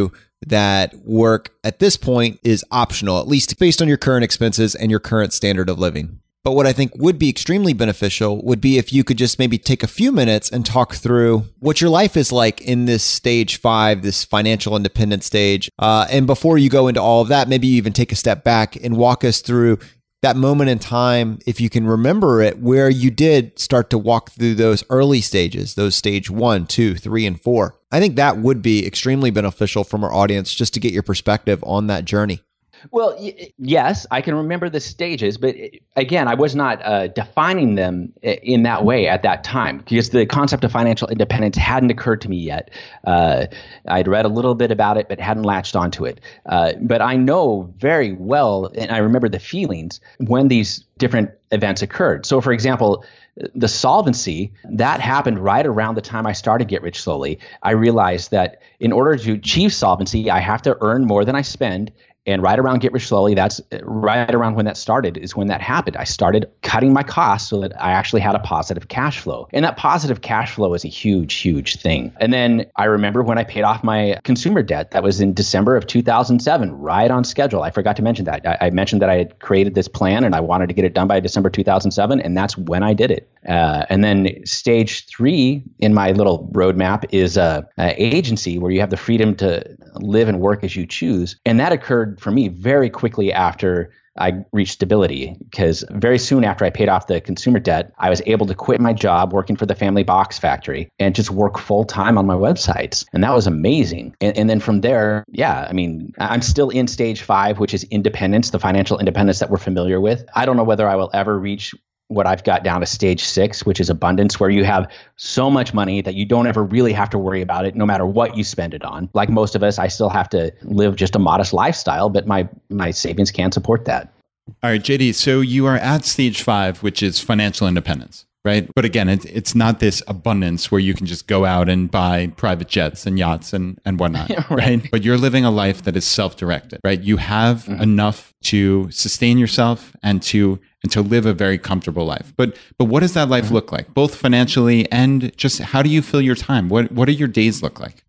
that work at this point is optional, at least based on your current expenses and your current standard of living. But what I think would be extremely beneficial would be if you could just maybe take a few minutes and talk through what your life is like in this stage five, this financial independence stage. Uh, and before you go into all of that, maybe you even take a step back and walk us through that moment in time, if you can remember it, where you did start to walk through those early stages, those stage one, two, three, and four. I think that would be extremely beneficial from our audience just to get your perspective on that journey. Well, y- yes, I can remember the stages, but again, I was not uh, defining them in that way at that time because the concept of financial independence hadn't occurred to me yet. Uh, I'd read a little bit about it, but hadn't latched onto it. Uh, but I know very well, and I remember the feelings when these different events occurred. So, for example, the solvency, that happened right around the time I started Get Rich Slowly. I realized that in order to achieve solvency, I have to earn more than I spend. And right around Get Rich Slowly, that's right around when that started, is when that happened. I started cutting my costs so that I actually had a positive cash flow. And that positive cash flow is a huge, huge thing. And then I remember when I paid off my consumer debt, that was in December of two thousand seven, right on schedule. I forgot to mention that. I, I mentioned that I had created this plan and I wanted to get it done by December two thousand seven, and that's when I did it. Uh, and then stage three in my little roadmap is a, a agency where you have the freedom to live and work as you choose. And that occurred for me very quickly after I reached stability, because very soon after I paid off the consumer debt, I was able to quit my job working for the family box factory and just work full time on my websites. And that was amazing. And, and then from there, yeah, I mean, I'm still in stage five, which is independence, the financial independence that we're familiar with. I don't know whether I will ever reach what I've got down to stage six, which is abundance, where you have so much money that you don't ever really have to worry about it, no matter what you spend it on. Like most of us, I still have to live just a modest lifestyle, but my, my savings can support that. All right, J D, so you are at stage five, which is financial independence, right? But again, it, it's not this abundance where you can just go out and buy private jets and yachts and, and whatnot, right. right? But you're living a life that is self-directed, right? You have mm-hmm. enough to sustain yourself and to and to live a very comfortable life. But but what does that life mm-hmm. look like, both financially and just how do you fill your time? What what do your days look like?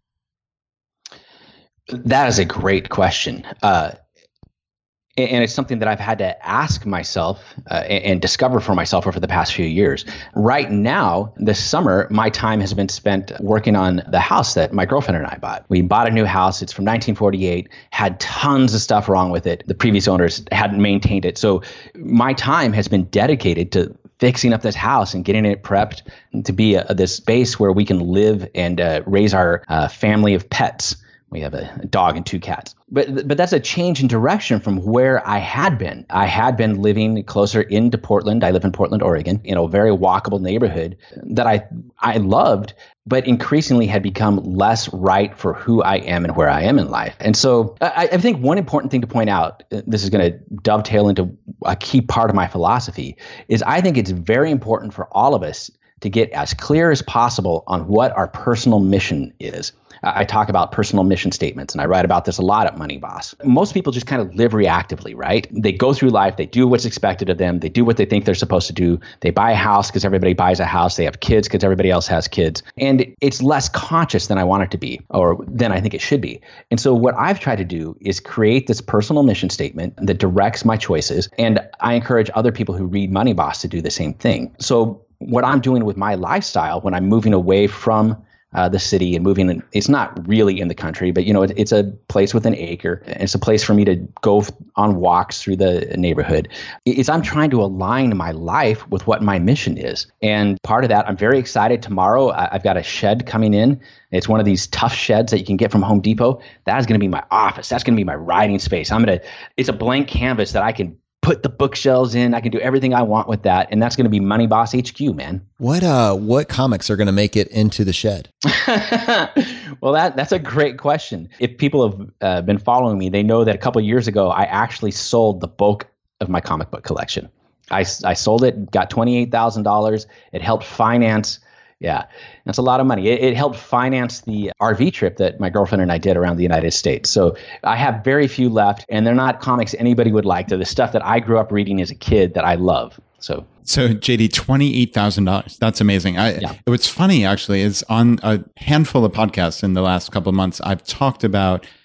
That is a great question. Uh, And it's something that I've had to ask myself uh, and, and discover for myself over the past few years. Right now, this summer, my time has been spent working on the house that my girlfriend and I bought. We bought a new house. It's from nineteen forty-eight, had tons of stuff wrong with it. The previous owners hadn't maintained it. So my time has been dedicated to fixing up this house and getting it prepped to be a, this space where we can live and uh, raise our uh, family of pets. We have a dog and two cats. But but that's a change in direction from where I had been. I had been living closer into Portland. I live in Portland, Oregon, in a very walkable neighborhood that I I loved, but increasingly had become less right for who I am and where I am in life. And so I, I think one important thing to point out, this is going to dovetail into a key part of my philosophy, is I think it's very important for all of us to get as clear as possible on what our personal mission is. I talk about personal mission statements, and I write about this a lot at Money Boss. Most people just kind of live reactively, right? They go through life, they do what's expected of them, they do what they think they're supposed to do. They buy a house because everybody buys a house, they have kids because everybody else has kids. And it's less conscious than I want it to be, or than I think it should be. And so what I've tried to do is create this personal mission statement that directs my choices, and I encourage other people who read Money Boss to do the same thing. So what I'm doing with my lifestyle when I'm moving away from Uh, the city and moving, in, it's not really in the country, but you know, it, it's a place with an acre. It's a place for me to go on walks through the neighborhood. It's I'm trying to align my life with what my mission is. And part of that, I'm very excited. Tomorrow, I've got a shed coming in. It's one of these tough sheds that you can get from Home Depot. That is going to be my office. That's going to be my writing space. I'm going to, it's a blank canvas that I can put the bookshelves in. I can do everything I want with that. And that's going to be Money Boss H Q, man. What uh, what comics are going to make it into the shed? Well, that that's a great question. If people have uh, been following me, they know that a couple of years ago, I actually sold the bulk of my comic book collection. I, I sold it, got twenty-eight thousand dollars. It helped finance Yeah, that's a lot of money. It, it helped finance the R V trip that my girlfriend and I did around the United States. So I have very few left, and they're not comics anybody would like. They're the stuff that I grew up reading as a kid that I love. So, so J D, twenty-eight thousand dollars. That's amazing. I, yeah. What's funny, actually, is on a handful of podcasts in the last couple of months, I've talked about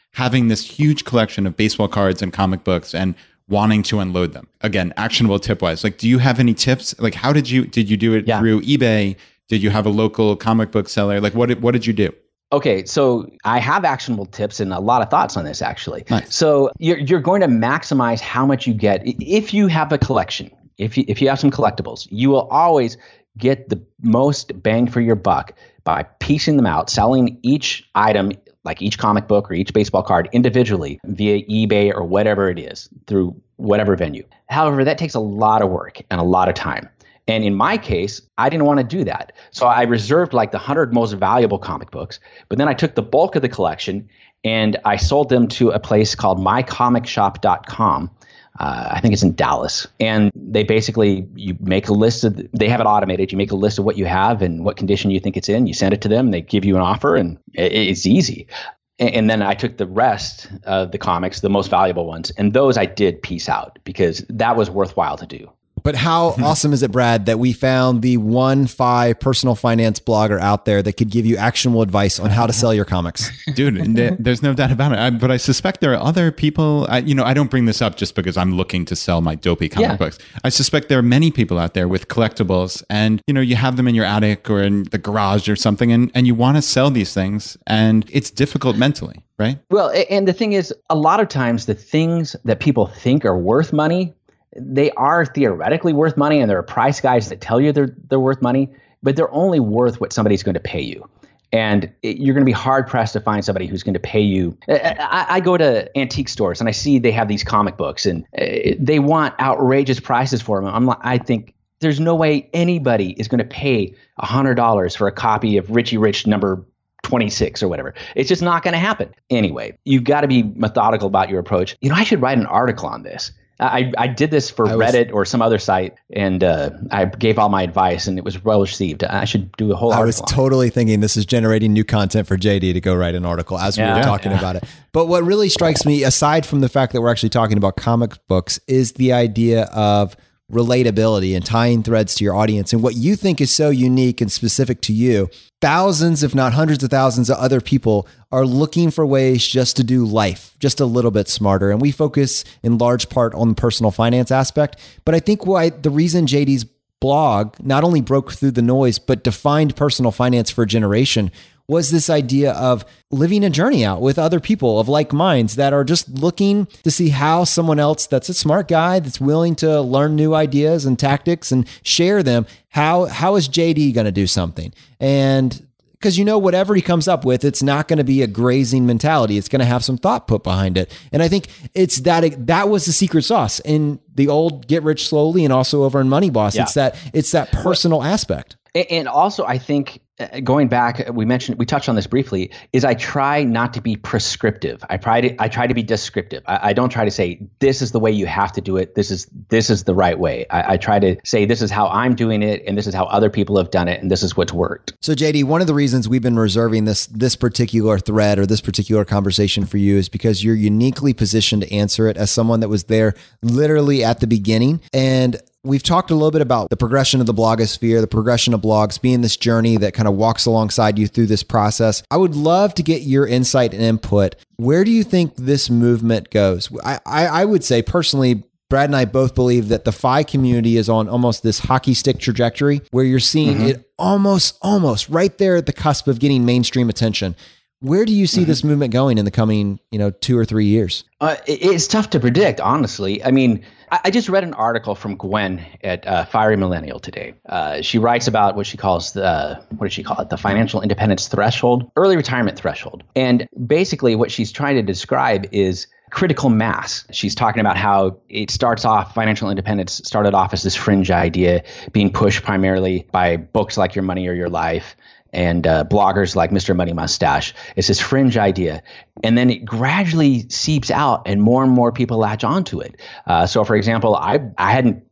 having this huge collection of baseball cards and comic books and wanting to unload them. Again, actionable tip wise, like, do you have any tips? Like, how did you, did you do it yeah. through eBay? Did you have a local comic book seller? Like, what did, what did you do? Okay, so I have actionable tips and a lot of thoughts on this, actually. Nice. So you're you're going to maximize how much you get. If you have a collection, if you, if you have some collectibles, you will always get the most bang for your buck by piecing them out, selling each item, like each comic book or each baseball card individually via eBay or whatever it is, through whatever venue. However, that takes a lot of work and a lot of time. And in my case, I didn't want to do that. So I reserved like the one hundred most valuable comic books, but then I took the bulk of the collection and I sold them to a place called my comic shop dot com. Uh, I think it's in Dallas. And they basically, you make a list of, they have it automated. You make a list of what you have and what condition you think it's in. You send it to them. They give you an offer and it, it's easy. And, and then I took the rest of the comics, the most valuable ones, and those I did piece out because that was worthwhile to do. But how awesome is it, Brad, that we found the one F I personal finance blogger out there that could give you actionable advice on how to sell your comics? Dude, there's no doubt about it. I, but I suspect there are other people, I, you know, I don't bring this up just because I'm looking to sell my dopey comic yeah. books. I suspect there are many people out there with collectibles and, you know, you have them in your attic or in the garage or something and, and you want to sell these things and it's difficult mentally, right? Well, and the thing is, a lot of times the things that people think are worth money, they are theoretically worth money, and there are price guides that tell you they're they're worth money, but they're only worth what somebody's going to pay you. And it, you're going to be hard pressed to find somebody who's going to pay you. I, I go to antique stores and I see they have these comic books, and uh, they want outrageous prices for them. I'm like, I think there's no way anybody is going to pay a hundred dollars for a copy of Richie Rich number twenty-six or whatever. It's just not going to happen. Anyway, you've got to be methodical about your approach. You know, I should write an article on this. I, I did this for was, Reddit or some other site, and uh, I gave all my advice, and it was well received. I should do a whole article. I was totally thinking this is generating new content for J D to go write an article as yeah, we were talking yeah. about it. But what really strikes me, aside from the fact that we're actually talking about comic books, is the idea of relatability and tying threads to your audience and what you think is so unique and specific to you. Thousands, if not hundreds of thousands of other people are looking for ways just to do life just a little bit smarter. And we focus in large part on the personal finance aspect. But I think why the reason J D's blog not only broke through the noise, but defined personal finance for a generation was this idea of living a journey out with other people of like minds that are just looking to see how someone else that's a smart guy that's willing to learn new ideas and tactics and share them. How, how is J D going to do something? And because, you know, whatever he comes up with, it's not going to be a grazing mentality. It's going to have some thought put behind it. And I think it's that, that was the secret sauce in the old Get Rich Slowly and also over in Money Boss. Yeah. It's that, it's that personal aspect. And also, I think uh, going back, we mentioned, we touched on this briefly, is I try not to be prescriptive. I try to, I try to be descriptive. I, I don't try to say, this is the way you have to do it. This is, this is the right way. I, I try to say, this is how I'm doing it. And this is how other people have done it. And this is what's worked. So J D, one of the reasons we've been reserving this, this particular thread or this particular conversation for you is because you're uniquely positioned to answer it as someone that was there literally at the beginning. And we've talked a little bit about the progression of the blogosphere, the progression of blogs being this journey that kind of walks alongside you through this process. I would love to get your insight and input. Where do you think this movement goes? I, I, I would say personally, Brad and I both believe that the F I community is on almost this hockey stick trajectory where you're seeing mm-hmm. it almost, almost right there at the cusp of getting mainstream attention. Where do you see mm-hmm. this movement going in the coming, you know, two or three years? Uh, it's tough to predict, honestly. I mean, I, I just read an article from Gwen at uh, Fiery Millennial today. Uh, she writes about what she calls the, what does she call it? The financial independence threshold, early retirement threshold. And basically what she's trying to describe is critical mass. She's talking about how it starts off, financial independence started off as this fringe idea being pushed primarily by books like Your Money or Your Life and uh, bloggers like Mister Money Mustache. It's this fringe idea. And then it gradually seeps out and more and more people latch onto it. Uh, so for example, I I hadn't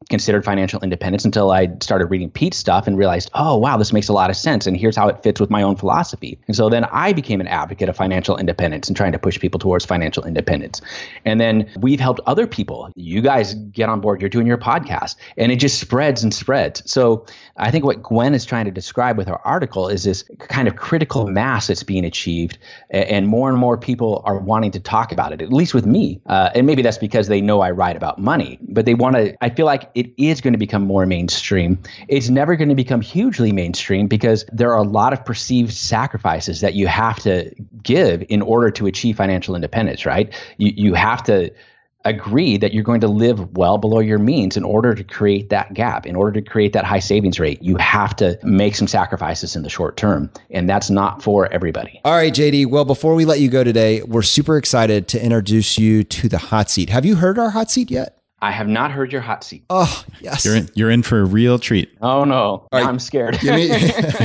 considered financial independence until I started reading Pete's stuff and realized, oh, wow, this makes a lot of sense. And here's how it fits with my own philosophy. And so then I became an advocate of financial independence and trying to push people towards financial independence. And then we've helped other people. You guys get on board, you're doing your podcast, and it just spreads and spreads. So I think what Gwen is trying to describe with her article is this kind of critical mass that's being achieved, and more and more people are wanting to talk about it, at least with me. Uh, and maybe that's because they know I write about money, but they want to, I feel like it is going to become more mainstream. It's never going to become hugely mainstream because there are a lot of perceived sacrifices that you have to give in order to achieve financial independence, right? You, you have to agree that you're going to live well below your means in order to create that gap, in order to create that high savings rate. You have to make some sacrifices in the short term, and that's not for everybody. All right, J D. Well, before we let you go today, we're super excited to introduce you to the hot seat. Have you heard our hot seat yet? I have not heard your hot seat. Oh, yes. You're in, you're in for a real treat. Oh, no. Right. I'm scared. Give me-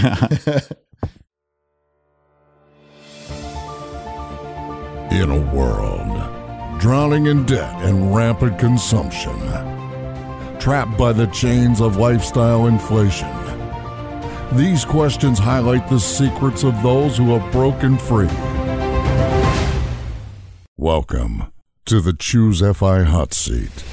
In a world drowning in debt and rampant consumption, trapped by the chains of lifestyle inflation, these questions highlight the secrets of those who have broken free. Welcome to the Choose F I Hot Seat.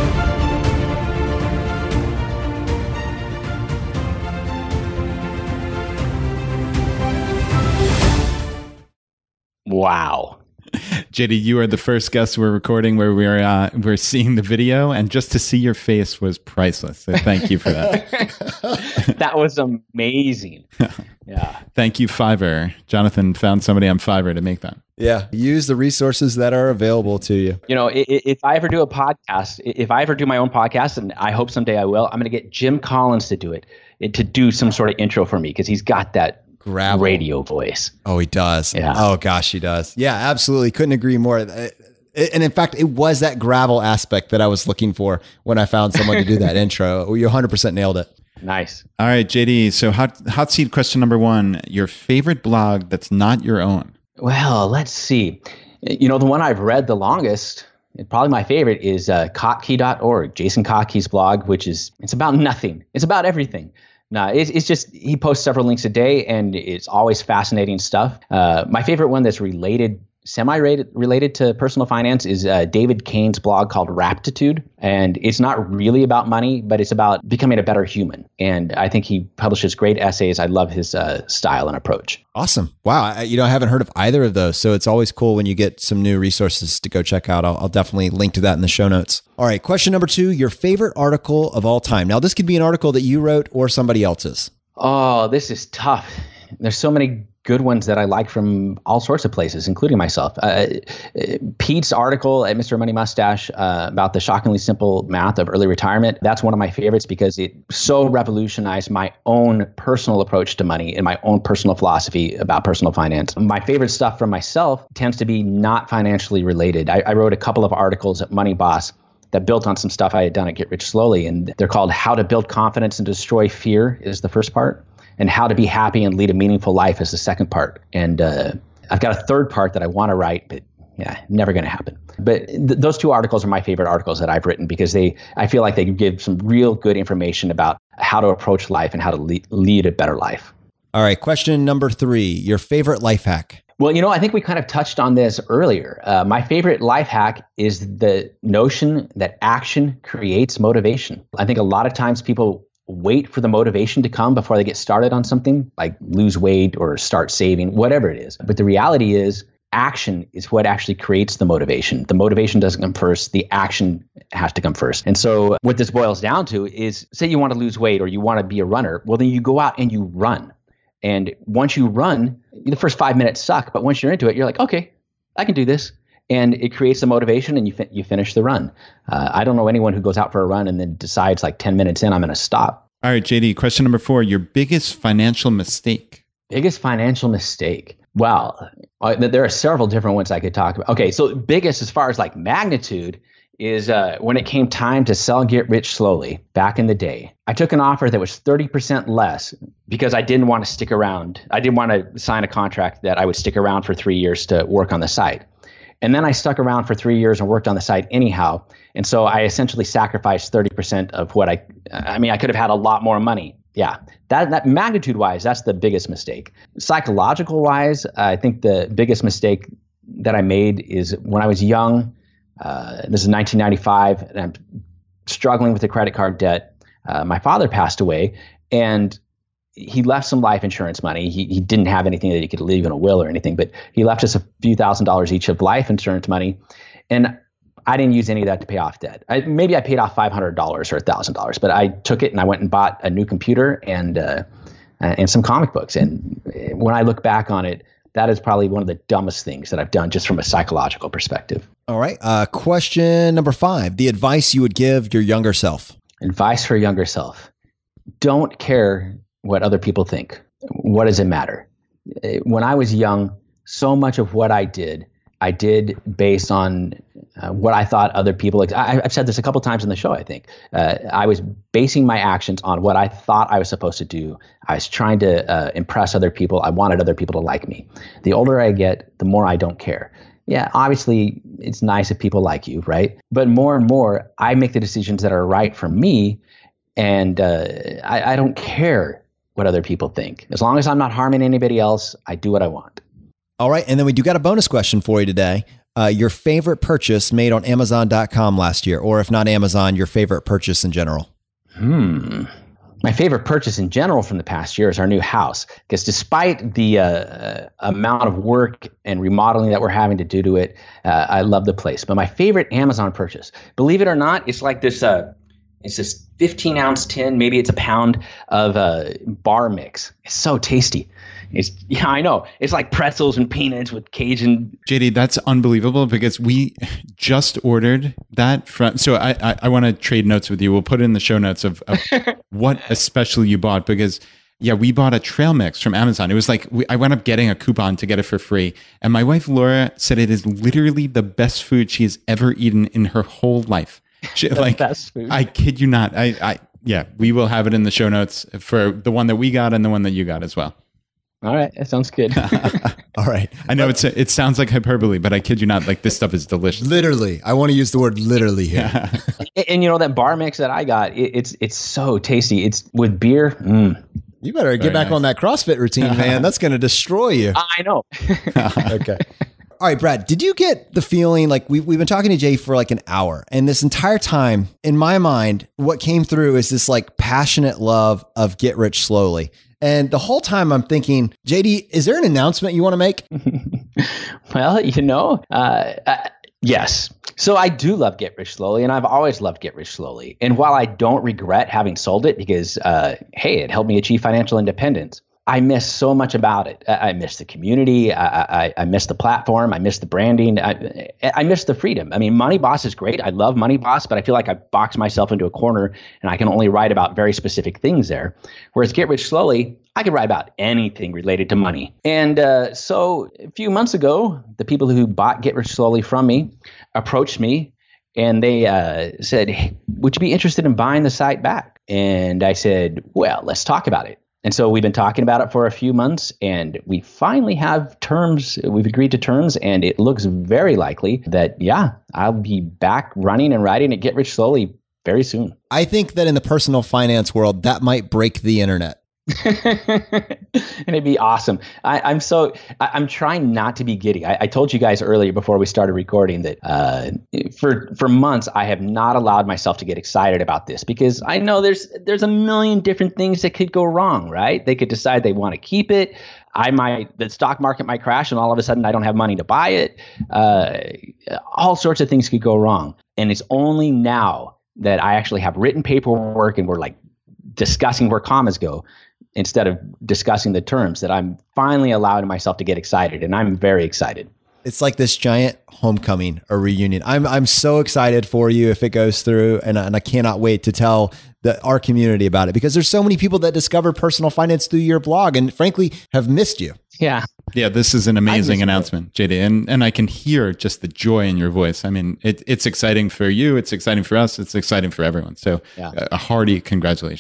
Wow. J D, you are the first guest we're recording where we're uh, we're seeing the video, and just to see your face was priceless. So thank you for that. That was amazing. Yeah. Thank you, Fiverr. Jonathan found somebody on Fiverr to make that. Yeah. Use the resources that are available to you. You know, if I ever do a podcast, if I ever do my own podcast, and I hope someday I will, I'm going to get Jim Collins to do it, to do some sort of intro for me, because he's got that Gravel. radio voice. Oh, he does. Yeah. Oh, gosh, he does. Yeah, absolutely. Couldn't agree more. And in fact, it was that gravel aspect that I was looking for when I found someone to do that intro. You one hundred percent nailed it. Nice. All right, J D. So hot, hot seat question number one, your favorite blog that's not your own? Well, let's see. You know, the one I've read the longest, probably my favorite, is uh, kottke dot org, Jason Kottke's blog, which is, it's about nothing. It's about everything. No, it's, it's just, he posts several links a day, and it's always fascinating stuff. Uh, my favorite one that's related, semi-related to personal finance is uh, David Kane's blog called Raptitude. And it's not really about money, but it's about becoming a better human. And I think he publishes great essays. I love his uh, style and approach. Awesome. Wow. I, you know, I haven't heard of either of those. So it's always cool when you get some new resources to go check out. I'll, I'll definitely link to that in the show notes. All right. Question number two, your favorite article of all time. Now, this could be an article that you wrote or somebody else's. Oh, this is tough. There's so many good ones that I like from all sorts of places, including myself. Uh, Pete's article at Mister Money Mustache uh, about the shockingly simple math of early retirement, that's one of my favorites because it so revolutionized my own personal approach to money and my own personal philosophy about personal finance. My favorite stuff from myself tends to be not financially related. I, I wrote a couple of articles at Money Boss that built on some stuff I had done at Get Rich Slowly, and they're called How to Build Confidence and Destroy Fear is the first part, and How to Be Happy and Lead a Meaningful Life is the second part. And uh, I've got a third part that I want to write, but yeah, never going to happen. But th- those two articles are my favorite articles that I've written because they, I feel like they give some real good information about how to approach life and how to lead, lead a better life. All right. Question number three, your favorite life hack. Well, you know, I think we kind of touched on this earlier. Uh, my favorite life hack is the notion that action creates motivation. I think a lot of times people wait for the motivation to come before they get started on something, like lose weight or start saving, whatever it is. But the reality is action is what actually creates the motivation. The motivation doesn't come first. The action has to come first. And so what this boils down to is, say you want to lose weight or you want to be a runner, well, then you go out and you run. And once you run, the first five minutes suck, but once you're into it, you're like, okay, I can do this. And it creates the motivation and you fi- you finish the run. Uh, I don't know anyone who goes out for a run and then decides like ten minutes in, I'm going to stop. All right, J D, question number four, your biggest financial mistake. Biggest financial mistake. Well, uh, there are several different ones I could talk about. Okay, so biggest as far as like magnitude is uh, when it came time to sell Get Rich Slowly back in the day. I took an offer that was thirty percent less because I didn't want to stick around. I didn't want to sign a contract that I would stick around for three years to work on the site. And then I stuck around for three years and worked on the site anyhow. And so I essentially sacrificed thirty percent of what I, I mean, I could have had a lot more money. Yeah, that, that magnitude wise, that's the biggest mistake. Psychological wise, I think the biggest mistake that I made is when I was young, uh, this is nineteen ninety-five, and I'm struggling with the credit card debt. Uh, my father passed away, and he left some life insurance money. He he didn't have anything that he could leave in a will or anything, but he left us a few thousand dollars each of life insurance money. And I didn't use any of that to pay off debt. I, maybe I paid off five hundred dollars or one thousand dollars, but I took it and I went and bought a new computer and uh, and some comic books. And when I look back on it, that is probably one of the dumbest things that I've done just from a psychological perspective. All right. Uh, question number five, the advice you would give your younger self. Advice for younger self. Don't care what other people think. What does it matter? When I was young, so much of what I did, I did based on uh, what I thought other people, like, I, I've said this a couple times in the show, I think. Uh, I was basing my actions on what I thought I was supposed to do. I was trying to uh, impress other people. I wanted other people to like me. The older I get, the more I don't care. Yeah, obviously, it's nice if people like you, right? But more and more, I make the decisions that are right for me, and uh, I, I don't care what other people think. As long as I'm not harming anybody else, I do what I want. All right. And then we do got a bonus question for you today. Uh, your favorite purchase made on Amazon dot com last year, or if not Amazon, your favorite purchase in general. Hmm. My favorite purchase in general from the past year is our new house, because despite the uh, amount of work and remodeling that we're having to do to it, uh, I love the place. But my favorite Amazon purchase, believe it or not, it's like this, uh, it's this fifteen ounce tin, maybe it's a pound of uh, bar mix. It's so tasty. It's, yeah, I know. It's like pretzels and peanuts with Cajun. J D, that's unbelievable because we just ordered that from. So I I, I want to trade notes with you. We'll put it in the show notes of, of what especially you bought, because yeah, we bought a trail mix from Amazon. It was like we, I wound up getting a coupon to get it for free, and my wife Laura said it is literally the best food she has ever eaten in her whole life. She, like best food. I kid you not. I I yeah, we will have it in the show notes for the one that we got and the one that you got as well. All right, that sounds good. All right. I know it's a, it sounds like hyperbole, but I kid you not, like this stuff is delicious. Literally. I want to use the word literally here. Yeah. and, and you know, that bar mix that I got, it, it's it's so tasty. It's with beer. Mm. You better get Very back nice. on that CrossFit routine, man. That's going to destroy you. I know. Okay. All right, Brad, did you get the feeling, like we've, we've been talking to Jay for like an hour, and this entire time in my mind, what came through is this like passionate love of Get Rich Slowly. And the whole time I'm thinking, J D, is there an announcement you want to make? Well, you know, uh, uh, yes. So I do love Get Rich Slowly, and I've always loved Get Rich Slowly. And while I don't regret having sold it because, uh, hey, it helped me achieve financial independence, I miss so much about it. I, I miss the community. I, I, I miss the platform. I miss the branding. I, I miss the freedom. I mean, Money Boss is great. I love Money Boss, but I feel like I boxed myself into a corner and I can only write about very specific things there. Whereas Get Rich Slowly, I can write about anything related to money. And uh, so a few months ago, the people who bought Get Rich Slowly from me approached me and they uh, said, hey, would you be interested in buying the site back? And I said, well, let's talk about it. And so we've been talking about it for a few months, and we finally have terms. We've agreed to terms, and it looks very likely that, yeah, I'll be back running and writing at Get Rich Slowly very soon. I think that in the personal finance world, that might break the internet. And it'd be awesome. I, I'm so I, I'm trying not to be giddy. I, I told you guys earlier before we started recording that uh, for for months I have not allowed myself to get excited about this because I know there's there's a million different things that could go wrong. Right? They could decide they want to keep it. I might the stock market might crash and all of a sudden I don't have money to buy it. Uh, all sorts of things could go wrong. And it's only now that I actually have written paperwork and we're like discussing where commas go, instead of discussing the terms, that I'm finally allowing myself to get excited, and I'm very excited. It's like this giant homecoming or reunion. I'm I'm so excited for you if it goes through, and, and I cannot wait to tell the, our community about it, because there's so many people that discovered personal finance through your blog and frankly have missed you. Yeah. Yeah, this is an amazing announcement, J D. And and I can hear just the joy in your voice. I mean, it, it's exciting for you. It's exciting for us. It's exciting for everyone. So yeah. a hearty congratulations.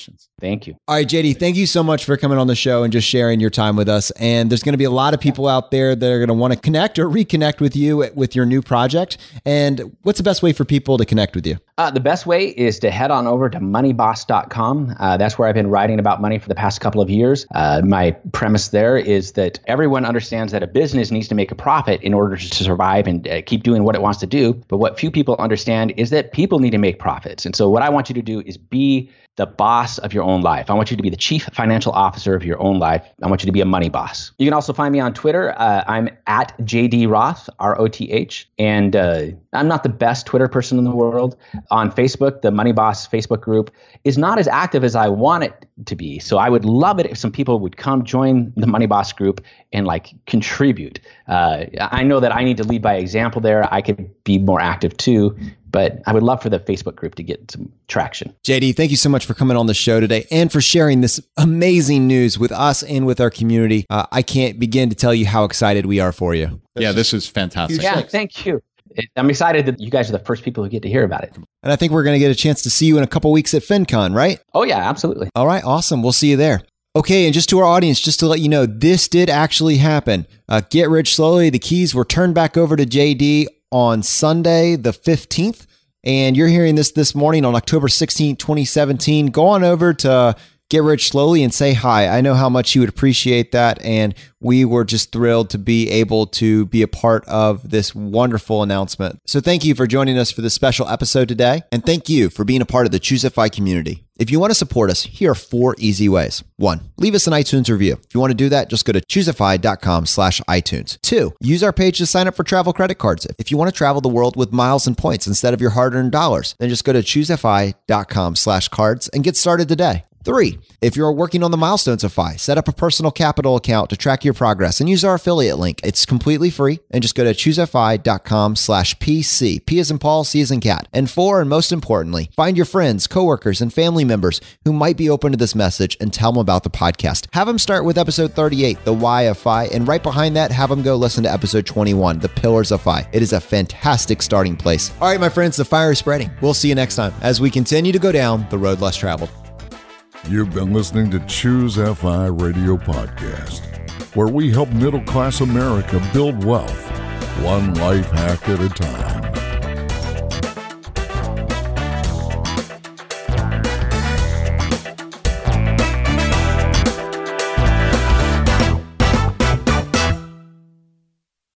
Thank you. All right, J D, thank you so much for coming on the show and just sharing your time with us. And there's going to be a lot of people out there that are going to want to connect or reconnect with you with your new project. And what's the best way for people to connect with you? Uh, the best way is to head on over to money boss dot com. Uh, that's where I've been writing about money for the past couple of years. Uh, my premise there is that everyone understands that a business needs to make a profit in order to survive and uh, keep doing what it wants to do. But what few people understand is that people need to make profits. And so what I want you to do is be the boss of your own life. I want you to be the chief financial officer of your own life. I want you to be a money boss. You can also find me on Twitter. Uh, I'm at J D Roth, R O T H. And uh, I'm not the best Twitter person in the world. On Facebook, the Money Boss Facebook group is not as active as I want it to be. So I would love it if some people would come join the Money Boss group and like contribute. Uh, I know that I need to lead by example there. I could be more active too. But I would love for the Facebook group to get some traction. J D, thank you so much for coming on the show today and for sharing this amazing news with us and with our community. Uh, I can't begin to tell you how excited we are for you. Yeah, this is fantastic. Yeah, thank you. I'm excited that you guys are the first people who get to hear about it. And I think we're going to get a chance to see you in a couple weeks at FinCon, right? Oh, yeah, absolutely. All right, awesome. We'll see you there. Okay, and just to our audience, just to let you know, this did actually happen. Uh, Get Rich Slowly, the keys were turned back over to J D on Sunday, the fifteenth. And you're hearing this this morning on October sixteenth, twenty seventeen. Go on over to Get Rich Slowly and say hi. I know how much you would appreciate that. And we were just thrilled to be able to be a part of this wonderful announcement. So thank you for joining us for this special episode today. And thank you for being a part of the ChooseFI community. If you want to support us, here are four easy ways. One, leave us an iTunes review. If you want to do that, just go to ChooseFI.com slash iTunes. Two, use our page to sign up for travel credit cards. If you want to travel the world with miles and points instead of your hard-earned dollars, then just go to ChooseFI.com slash cards and get started today. Three, if you're working on the milestones of F I, set up a personal capital account to track your progress and use our affiliate link. It's completely free and just go to ChooseFI.com slash PC. P as in Paul, C as in cat. And four, and most importantly, find your friends, coworkers, and family members who might be open to this message and tell them about the podcast. Have them start with episode thirty-eight, The Why of F I, and right behind that, have them go listen to episode twenty-one, The Pillars of F I. It is a fantastic starting place. All right, my friends, the fire is spreading. We'll see you next time as we continue to go down the road less traveled. You've been listening to ChooseFI Radio Podcast, where we help middle-class America build wealth, one life hack at a time.